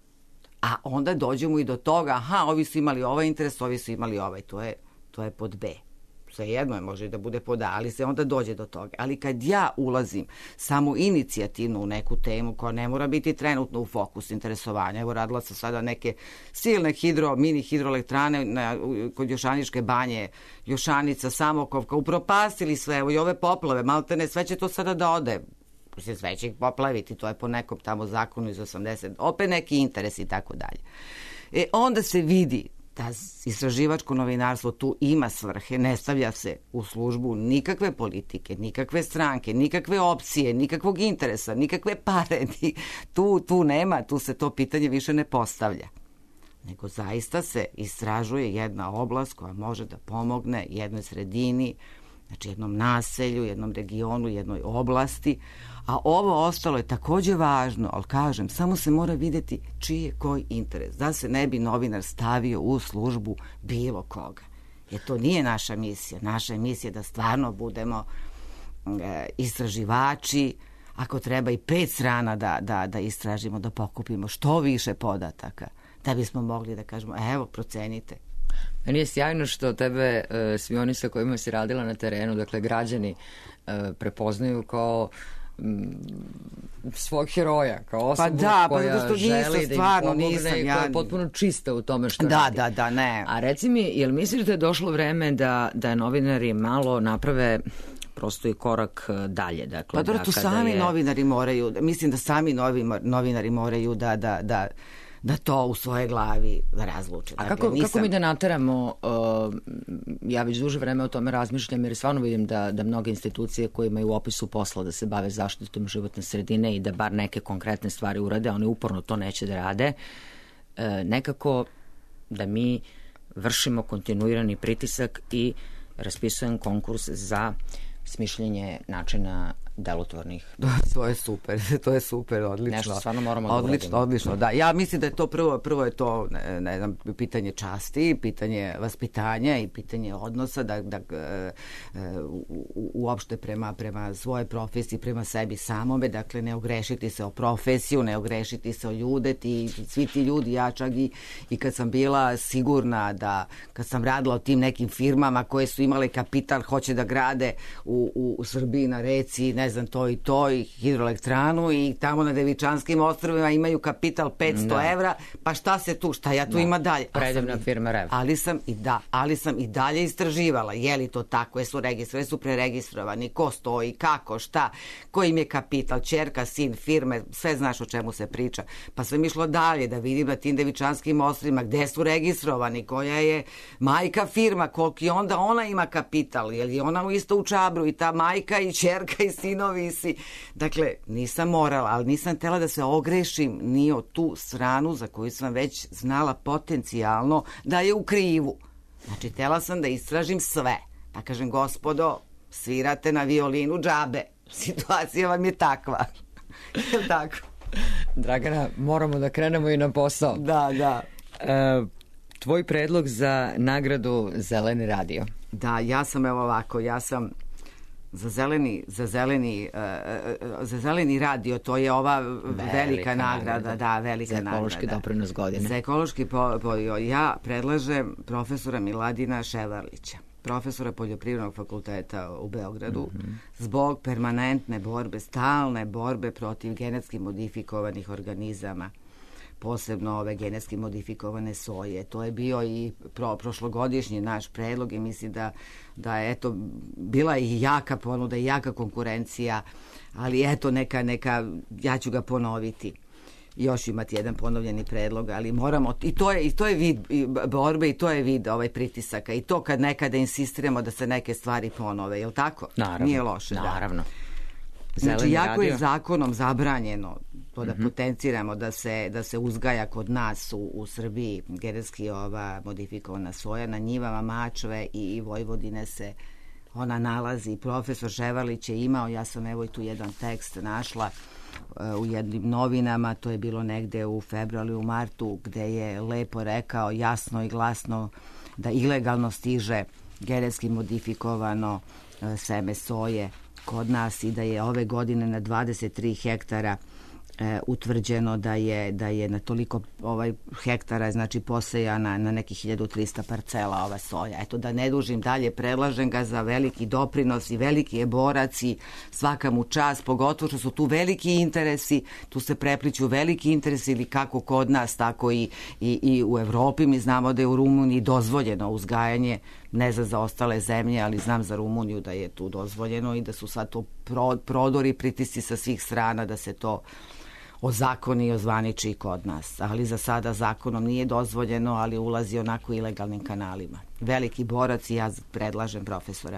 A onda dođemo i do toga, aha, ovi su imali ovaj interes, ovi su imali ovaj, to je, to je pod B. Sve jedno je, može da bude pod A, ali se onda dođe do toga. Ali kad ja ulazim samo inicijativno u neku temu koja ne mora biti trenutno u fokusu interesovanja, evo radila sam sada neke silne hidro, mini hidroelektrane na, kod Jošaničke banje, Jošanica, Samokovka, upropastili sve, evo i ove poplave, maltene, sve će to sada da ode. Se sve će ih poplaviti, to je po nekom tamo zakonu iz osamdeset, opet neki interes i tako dalje. E, onda se vidi da istraživačko novinarstvo tu ima svrhe, ne stavlja se u službu nikakve politike, nikakve stranke, nikakve opcije, nikakvog interesa, nikakve pare, tu, tu nema, tu se to pitanje više ne postavlja. Nego zaista se istražuje jedna oblast koja može da pomogne jednoj sredini, znači jednom naselju, jednom regionu, jednoj oblasti, a ovo ostalo je takođe važno, ali kažem, samo se mora videti čiji je koji interes, da se ne bi novinar stavio u službu bilo koga. Jer to nije naša misija. Naša je misija da stvarno budemo e, istraživači, ako treba i pet strana da, da, da istražimo, da pokupimo što više podataka, da bismo mogli da kažemo, evo, procenite. Meni je sjajno što tebe e, svi oni sa kojima si radila na terenu, dakle građani, e, prepoznaju kao m, svog heroja, kao osobu pa da, koja pa što želi nisam, da im stvarno, pomogne nisam, i koja ja... je potpuno čista u tome što da, radi. Da, da, ne. A reci mi, jel misliš da je došlo vreme da, da novinari malo naprave prosto i korak dalje? Dakle, pa dobro, da, tu sami je... novinari moraju, mislim da sami novi, novinari moraju da, da, da da to u svojoj glavi da razluče. A dakle, kako, nisam... kako mi da nateramo, uh, ja već duže vreme o tome razmišljam, jer stvarno vidim da, da mnoge institucije koje imaju u opisu posla da se bave zaštitom životne sredine i da bar neke konkretne stvari urade, oni uporno to neće da rade, uh, nekako da mi vršimo kontinuirani pritisak i raspisujem konkurs za smišljenje načina delotvornih. To je super, to je super, odlično. Nešto stvarno moramo da odlično, uradimo. odlično, da. Ja mislim da je to prvo, prvo je to, ne, ne znam, pitanje časti, pitanje vaspitanja i pitanje odnosa, da, da e, u, uopšte prema, prema svoje profesiji, prema sebi samome, dakle ne ogrešiti se o profesiju, ne ogrešiti se o ljude, ti, svi ti ljudi, ja čak i, i kad sam bila sigurna da, kad sam radila o tim nekim firmama koje su imale kapital, hoće da grade u, u, u Srbiji na reci, ne znam, to i to, i hidroelektranu i tamo na Devičanskim ostrvima imaju kapital petsto da. evra, pa šta se tu, šta ja tu da. ima dalje? Predivna firma Rev. Ali sam i da, ali sam i dalje istraživala, je li to tako, jesu registrovani, su preregistrovani, ko stoji, kako, šta, koji im je kapital, ćerka, sin, firme, sve znaš o čemu se priča. Pa sam išla dalje da vidim na tim Devičanskim ostrvima gde su registrovani, koja je majka firma, koliki onda ona ima kapital, je li ona isto u Čabru i ta majka i ćerka i sinovi si. Dakle, nisam morala, ali nisam htela da se ogrešim ni o tu stranu za koju sam već znala potencijalno da je u krivu. Znači, htela sam da istražim sve. Pa kažem, gospodo, svirate na violinu džabe. Situacija vam je takva. Je li tako? Dragana, moramo da krenemo i na posao. Da, da. E, tvoj predlog za nagradu Zeleni radio. Da, ja sam, evo ovako, ja sam za zeleni, za zeleni, uh, za zeleni radio, to je ova velika, velika nagrada, nagrada, da, velika nagrada. Za ekološki nagrada. Doprinos godine. Za ekološki po, po, ja predlažem profesora Miladina Ševarlića, profesora Poljoprivrednog fakulteta u Beogradu, mm-hmm. zbog permanentne borbe, stalne borbe protiv genetski modifikovanih organizama, posebno ove genetski modifikovane soje. To je bio i pro, prošlogodišnji naš predlog i mislim da, da je eto, bila i jaka ponuda i jaka konkurencija, ali eto neka, neka, ja ću ga ponoviti. Još imati jedan ponovljeni predlog, ali moramo, i to je, i to je vid borbe i to je vid ovaj pritisaka i to kad nekada insistiramo da se neke stvari ponove, je li tako? Naravno. Nije loše, naravno. Da. Znači, jako radio. Je zakonom zabranjeno to da mm-hmm. potenciramo da se, da se uzgaja kod nas u, u Srbiji genetski ova modifikovana soja na njivama Mačve i, i Vojvodine se ona nalazi. Profesor Ševarlić je imao, ja sam evo i tu jedan tekst našla uh, u jednim novinama, to je bilo negde u februaru, u martu, gde je lepo rekao jasno i glasno da ilegalno stiže genetski modifikovano uh, seme soje kod nas i da je ove godine na dvadeset tri hektara e, utvrđeno da je da je na toliko ovaj hektara znači posejana na nekih hiljadu trista parcela ova soja. Eto, da ne dužim dalje, predlažem ga za veliki doprinos i veliki je borac i svaka mu čast, pogotovo što su tu veliki interesi, tu se prepliću veliki interesi ili kako kod nas, tako i, i, i u Evropi. Mi znamo da je u Rumuniji dozvoljeno uzgajanje, ne znam za ostale zemlje, ali znam za Rumuniju da je tu dozvoljeno i da su sad to prodori, pritisci sa svih strana da se to ozakoni i ozvaniči kod nas. Ali za sada zakonom nije dozvoljeno, ali ulazi onako ilegalnim kanalima. Veliki borac i ja predlažem profesora.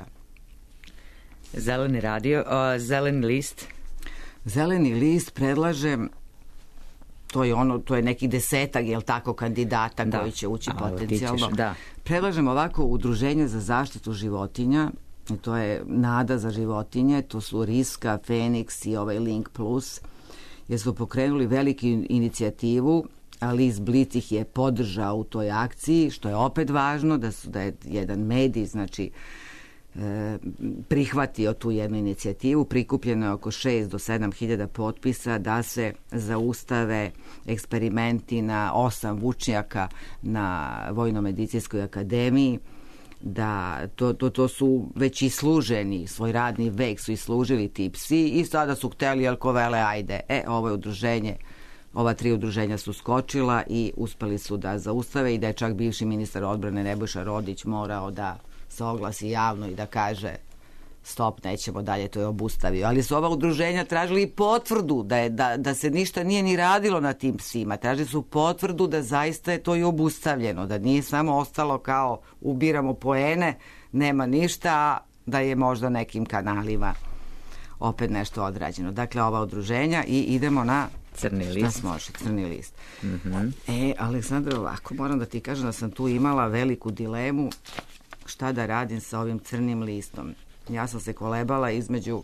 Zeleni radio, uh, zeleni list. Zeleni list predlažem, to je ono, to je neki desetak, jel tako, kandidata da. Koji će ući a, potencijalno. Ćeš, da. Predlažem ovako Udruženje za zaštitu životinja I to je nada za životinje, to su Riska, Feniks i ovaj Link Plus, jer su pokrenuli veliku inicijativu, a List Blitz ih je podržao u toj akciji, što je opet važno, da, su, da je jedan medij, znači, e, prihvatio tu jednu inicijativu. Prikupljeno je oko šest do sedam hiljada potpisa da se zaustave eksperimenti na osam vučnjaka na Vojno-medicinskoj akademiji, da to, to, to su već i služeni, svoj radni vek su i služili ti psi i sada su hteli, jel ko vele, ajde, e, ovo je udruženje, ova tri udruženja su skočila i uspeli su da zaustave i da je čak bivši ministar odbrane Nebojša Rodić morao da se oglasi javno i da kaže stop, nećemo dalje, to je obustavio. Ali su ova udruženja tražili i potvrdu da, je, da, da se ništa nije ni radilo na tim psima. Tražili su potvrdu da zaista je to i obustavljeno, da nije samo ostalo kao ubiramo poene, nema ništa, a da je možda nekim kanalima opet nešto odrađeno. Dakle, ova udruženja i idemo na Crni list. Šta smo ošli, Crni list. Mm-hmm. E, Aleksandra, ovako moram da ti kažem da sam tu imala veliku dilemu šta da radim sa ovim Crnim listom. Ja sam se kolebala između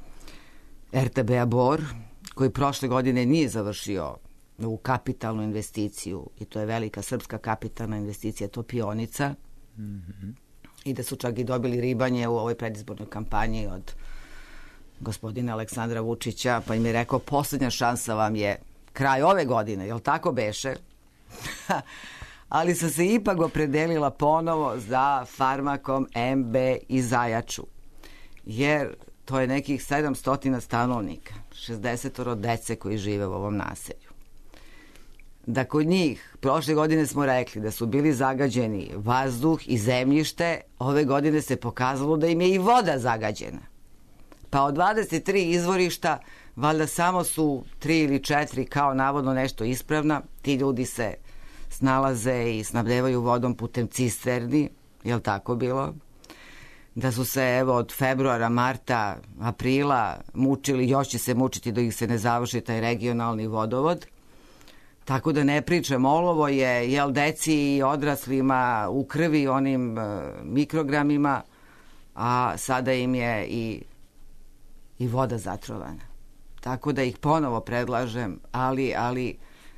er te be-a Bor, koji prošle godine nije završio u kapitalnu investiciju, i to je velika srpska kapitalna investicija, Topionica, Mm-hmm. i da su čak i dobili ribanje u ovoj predizbornoj kampanji od gospodina Aleksandra Vučića, pa im je rekao, poslednja šansa vam je kraj ove godine, jel tako beše? Ali sam se ipak opredelila ponovo za Farmakom em be i Zajaču, jer to je nekih sedamsto stanovnika, šezdeset dece koji žive u ovom naselju. Da kod njih, prošle godine smo rekli da su bili zagađeni vazduh i zemljište, ove godine se pokazalo da im je i voda zagađena. Pa od dvadeset tri izvorišta, valjda samo su tri ili četiri kao navodno nešto ispravna, ti ljudi se snalaze i snabdevaju vodom putem cisterni, je li tako bilo? Da su se evo od februara, marta, aprila mučili, još će se mučiti dok ih se ne završi taj regionalni vodovod. Tako da ne pričam, olovo je, jel, deci i odraslima u krvi onim uh, mikrogramima, a sada im je i, i voda zatrovana. Tako da ih ponovo predlažem, ali, ali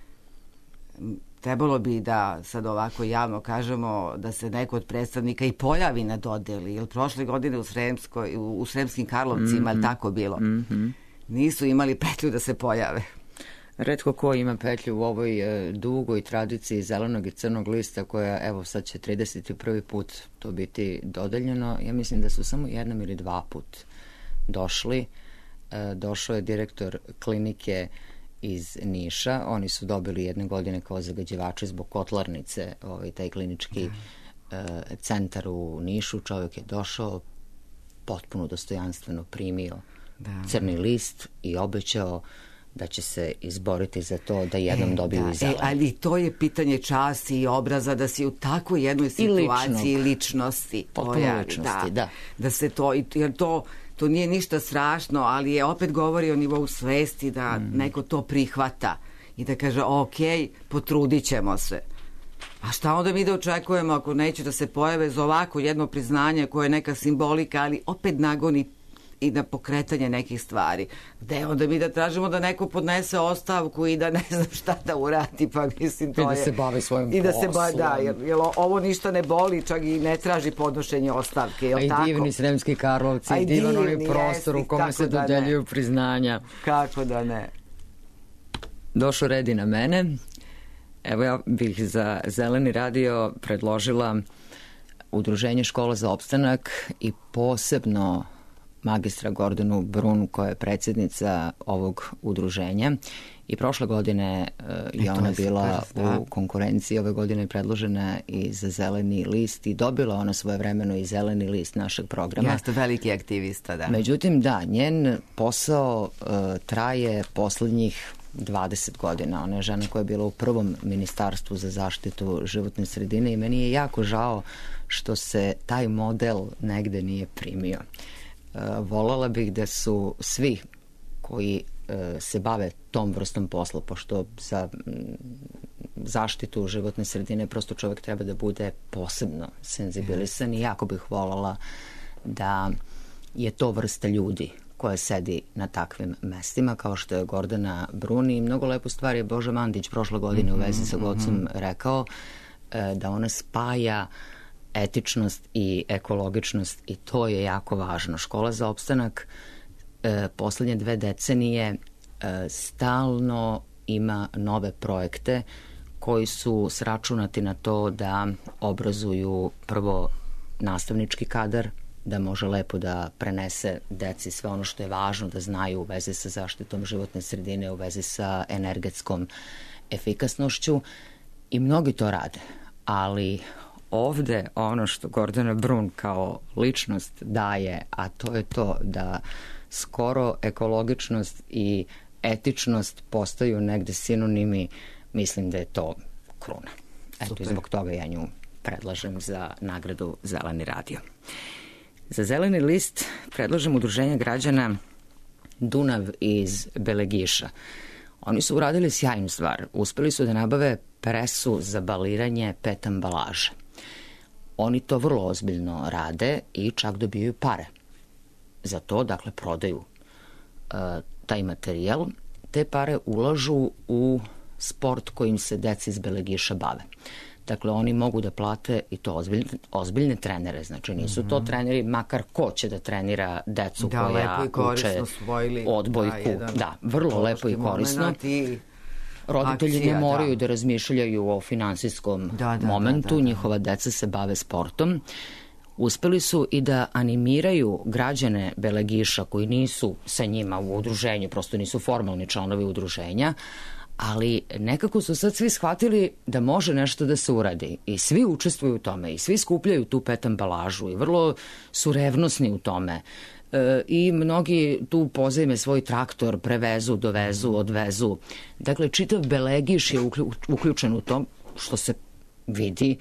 trebalo bi da sad ovako javno kažemo da se neko od predstavnika i pojavi na dodeli, jer prošle godine u, Sremskoj, u, u Sremskim Karlovcima mm-hmm. tako bilo. Mm-hmm. Nisu imali petlju da se pojave. Retko ko ima petlju u ovoj e, dugoj tradiciji zelenog i crnog lista koja, evo, sad će trideset prvi put to biti dodeljeno. Ja mislim da su samo jednom ili dva put došli. E, došao je direktor klinike iz Niša. Oni su dobili jedne godine kao zagađivači zbog kotlarnice, ovaj, taj klinički e, centar u Nišu. Čovjek je došao, potpuno dostojanstveno primio da. Crni list i obećao da će se izboriti za to da jednom e, dobiju da. i zeleno. E, ali to je pitanje časti i obraza, da si u takvoj jednoj situaciji i ličnosti. Potpuno ličnosti, da. da. Da se to, jer to, to nije ništa strašno, ali je opet govori o nivou svesti da mm. neko to prihvata i da kaže, ok, potrudit ćemo se. A šta onda mi da očekujemo ako neće da se pojave za ovako jedno priznanje koje je neka simbolika, ali opet nagoni i na pokretanje nekih stvari. Gde onda mi da tražimo da neko podnese ostavku i da ne znam šta da uradi, pa mislim to je... I da se bavi svojim I da poslom. se bavi, da, jer, jer ovo ništa ne boli, čak i ne traži podnošenje ostavke, je li tako? A i divni Sremski Karlovci, i divan onaj prostor u kome se dodeljuju da priznanja. Kako da ne? Došao red i na mene. Evo ja bih za Zeleni radio predložila Udruženje škola za opstanak i posebno magistra Gordanu Brun, koja je predsjednica ovog udruženja. I prošle godine uh, je ona bila super, u konkurenciji, ove godine je predložena i za Zeleni list i dobila ona svoje vremeno i Zeleni list našeg programa. Jeste veliki aktivista, da. Međutim, da, njen posao uh, traje poslednjih dvadeset godina. Ona je žena koja je bila u prvom ministarstvu za zaštitu životne sredine i meni je jako žao što se taj model negde nije primio. Voljela bih da su svi koji se bave tom vrstom posla, pošto za zaštitu životne sredine prosto čovjek treba da bude posebno senzibilisan i jako bih voljela da je to vrsta ljudi koja sedi na takvim mestima, kao što je Gordana Bruni. Mnogo lepu stvar je Boža Mandić prošle godine u vezi sa Gocom rekao, da ona spaja etičnost i ekologičnost i to je jako važno. Škola za opstanak poslednje dve decenije stalno ima nove projekte koji su sračunati na to da obrazuju prvo nastavnički kadar, da može lepo da prenese deci sve ono što je važno da znaju u vezi sa zaštitom životne sredine, u vezi sa energetskom efikasnošću i mnogi to rade. Ali ovde ono što Gordana Brun kao ličnost daje, a to je to da skoro ekologičnost i etičnost postaju negde sinonimi, mislim da je to kruna. Eto, Super. I zbog toga ja nju predlažem za nagradu Zeleni radio. Za Zeleni list predlažem udruženje građana Dunav iz Belegiša. Oni su uradili sjajnu stvar. Uspeli su da nabave presu za baliranje pet ambalaže. Oni to vrlo ozbiljno rade i čak dobijaju pare. Za to, dakle, prodaju uh, taj materijal. Te pare ulažu u sport kojim se deca iz Belegiša bave. Dakle, oni mogu da plate i to ozbiljne, ozbiljne trenere. Znači, nisu to treneri, makar ko će da trenira decu da, koja uče odbojku. Da, da, vrlo lepo i korisno. I roditelji akcija, ne moraju da. da razmišljaju o finansijskom da, da, momentu. Da, da, da. Njihova deca se bave sportom. Uspeli su i da animiraju građane Belegiša koji nisu sa njima u udruženju, prosto nisu formalni članovi udruženja, ali nekako su sad svi shvatili da može nešto da se uradi i svi učestvuju u tome i svi skupljaju tu pet ambalažu i vrlo su revnosni u tome. E, i mnogi tu pozajme svoj traktor, prevezu, dovezu, odvezu. Dakle, čitav Belegiš je uključen u to, što se vidi,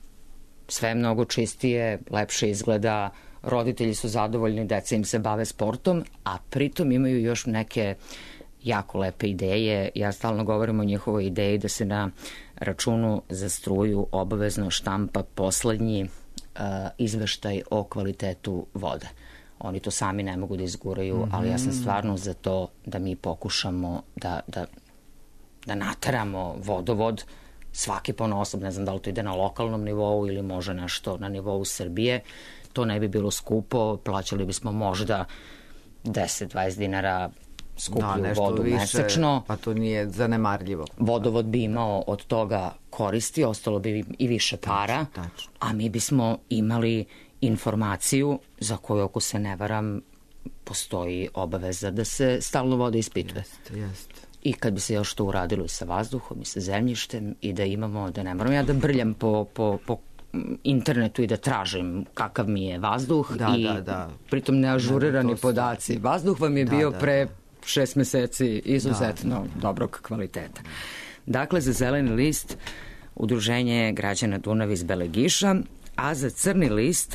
sve mnogo čistije, lepše izgleda, roditelji su zadovoljni, deca im se bave sportom, a pritom imaju još neke jako lepe ideje. Ja stalno govorim o njihovoj ideji da se na računu za struju obavezno štampa poslednji uh, izveštaj o kvalitetu vode. Oni to sami ne mogu da izguraju, mm-hmm. ali ja sam stvarno za to da mi pokušamo da, da, da nateramo vodovod svaki ponosob, ne znam da li to ide na lokalnom nivou ili može nešto na nivou Srbije. To ne bi bilo skupo, plaćali bismo možda deset do dvadeset dinara skuplju da, vodu više, mesečno. Pa to nije zanemarljivo. Vodovod bi imao od toga koristi, ostalo bi i više para, tačno, tačno. A mi bismo imali informaciju za koju, ako se ne varam, postoji obaveza da se stalno voda ispituje. Jeste, jeste. I kad bi se još to uradilo i sa vazduhom i sa zemljištem i da imamo, da ne moram ja da brljam po, po, po internetu i da tražim kakav mi je vazduh da, i da, da. pritom neažurirani podaci. Vazduh vam je da, bio da, pre da. šest meseci izuzetno da, da. dobrog kvaliteta. Dakle, za Zeleni list udruženje građana Dunav iz Belegiša, a za Crni list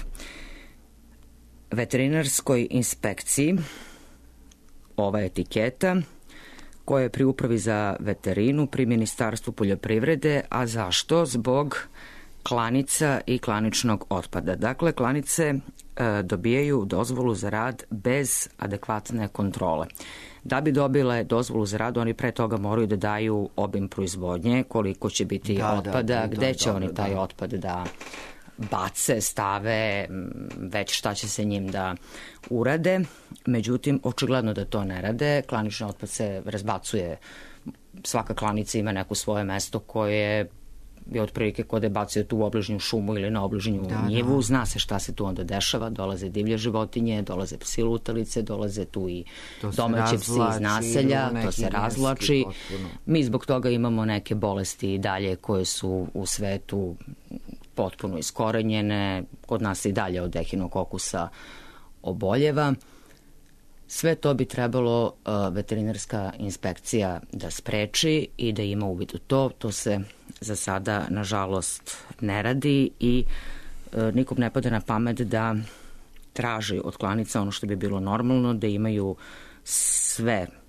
veterinarskoj inspekciji ova etiketa koja je pri upravi za veterinu pri Ministarstvu poljoprivrede, a zašto? Zbog klanica i klaničnog otpada. Dakle, klanice e, dobijaju dozvolu za rad bez adekvatne kontrole. Da bi dobile dozvolu za rad, oni pre toga moraju da daju obim proizvodnje, koliko će biti da, otpada, da, gde će dobro, oni taj da. otpad da bace, stave, već šta će se njim da urade. Međutim, očigledno da to ne rade. Klanični otpad se razbacuje. Svaka klanica ima neko svoje mesto koje je otprilike kod je bacio tu u obližnju šumu ili na obližnju da, njivu. Da. Zna se šta se tu onda dešava. Dolaze divlje životinje, dolaze psi lutalice, dolaze tu i domaći psi iz naselja. To se razvlači. Mi zbog toga imamo neke bolesti i dalje koje su u svetu potpuno iskorenjene. Kod nas i dalje od ehinokokusa oboljeva. Sve to bi trebalo uh, veterinarska inspekcija da spreči i da ima uvid u to. To se za sada, nažalost, ne radi i uh, nikom ne pada na pamet da traži od klanica ono što bi bilo normalno, da imaju sve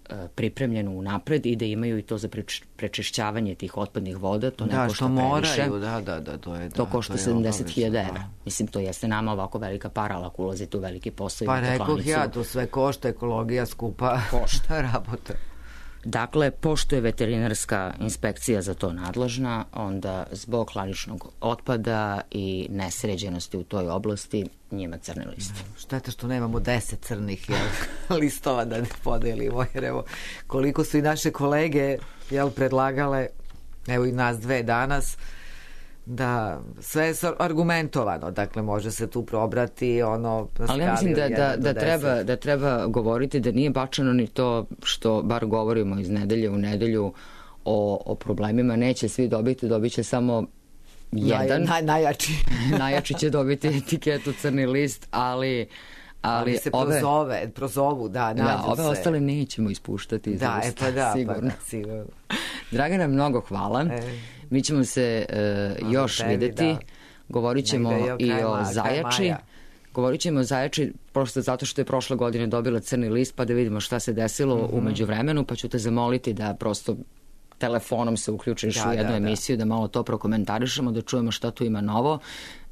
pripremljeno unapred i da imaju i to za preč, prečišćavanje tih otpadnih voda, to ne Da, košta što previše. moraju, da, da, da, to je, da, To košta to je sedamdeset obavezno, hiljada da. evra. Mislim, to jeste nama ovako velika para, ali ako ulazite u veliki posao, Pa imate rekoh klanicu. ja, to sve košta, ekologija skupa Košta. rabota. Dakle, pošto je veterinarska inspekcija za to nadležna, onda zbog klaničnog otpada i nesređenosti u toj oblasti njima crni list. Šteta što nemamo deset crnih jel, listova da ne podelimo, jer evo koliko su i naše kolege jel, predlagale, evo i nas dve danas, da sve je argumentovano, dakle može se tu probrati ono na Ali ja mislim da, skali od da, jedan da, do treba, deset. da treba govoriti da nije bačeno ni to što bar govorimo iz nedelje u nedelju o, o problemima. Neće svi dobiti, dobit će samo jedan. Naj, naj, najjači. Najjači će dobiti etiketu crni list, ali... Ali, Ali se ove, prozove, prozovu, da, nađu da, ove se. ostale nećemo ispuštati iz Da, e usta, pa da, sigurno. pa da, sigurno. Dragana, mnogo hvala. E. Mi ćemo se uh, još tebi, videti. da. Govorit ćemo Negde je i kraj o maja, kraj Zajači. maja. Govorit ćemo o Zajači prosto zato što je prošle godine dobila crni list, pa da vidimo šta se desilo Mhm. u međuvremenu, pa ću te zamoliti da prosto telefonom se uključiš Da, u jednu da, da. emisiju, da malo to prokomentarišemo, da čujemo šta tu ima novo.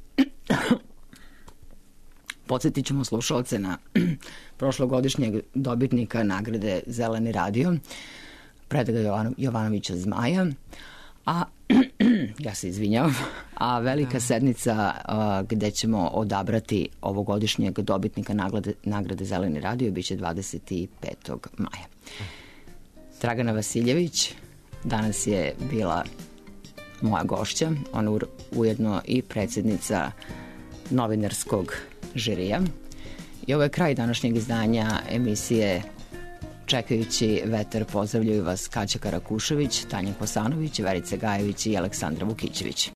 Podsjetit ćemo slušalce na prošlogodišnjeg dobitnika nagrade Zeleni radio, Predraga Jovano, Jovanovića Zmaja, a ja se izvinjavam, a velika sednica a, gde ćemo odabrati ovogodišnjeg dobitnika nagrade, nagrade Zeleni radio biće dvadeset petog maja. Dragana Vasiljević danas je bila moja gošća, ona u- ujedno i predsjednica novinarskog žirija. I ovo je kraj današnjeg izdanja emisije Čekajući vetar. Pozdravljaju vas Kaća Karakušević, Tanja Kosanović, Verica Gajević i Aleksandra Vukićević.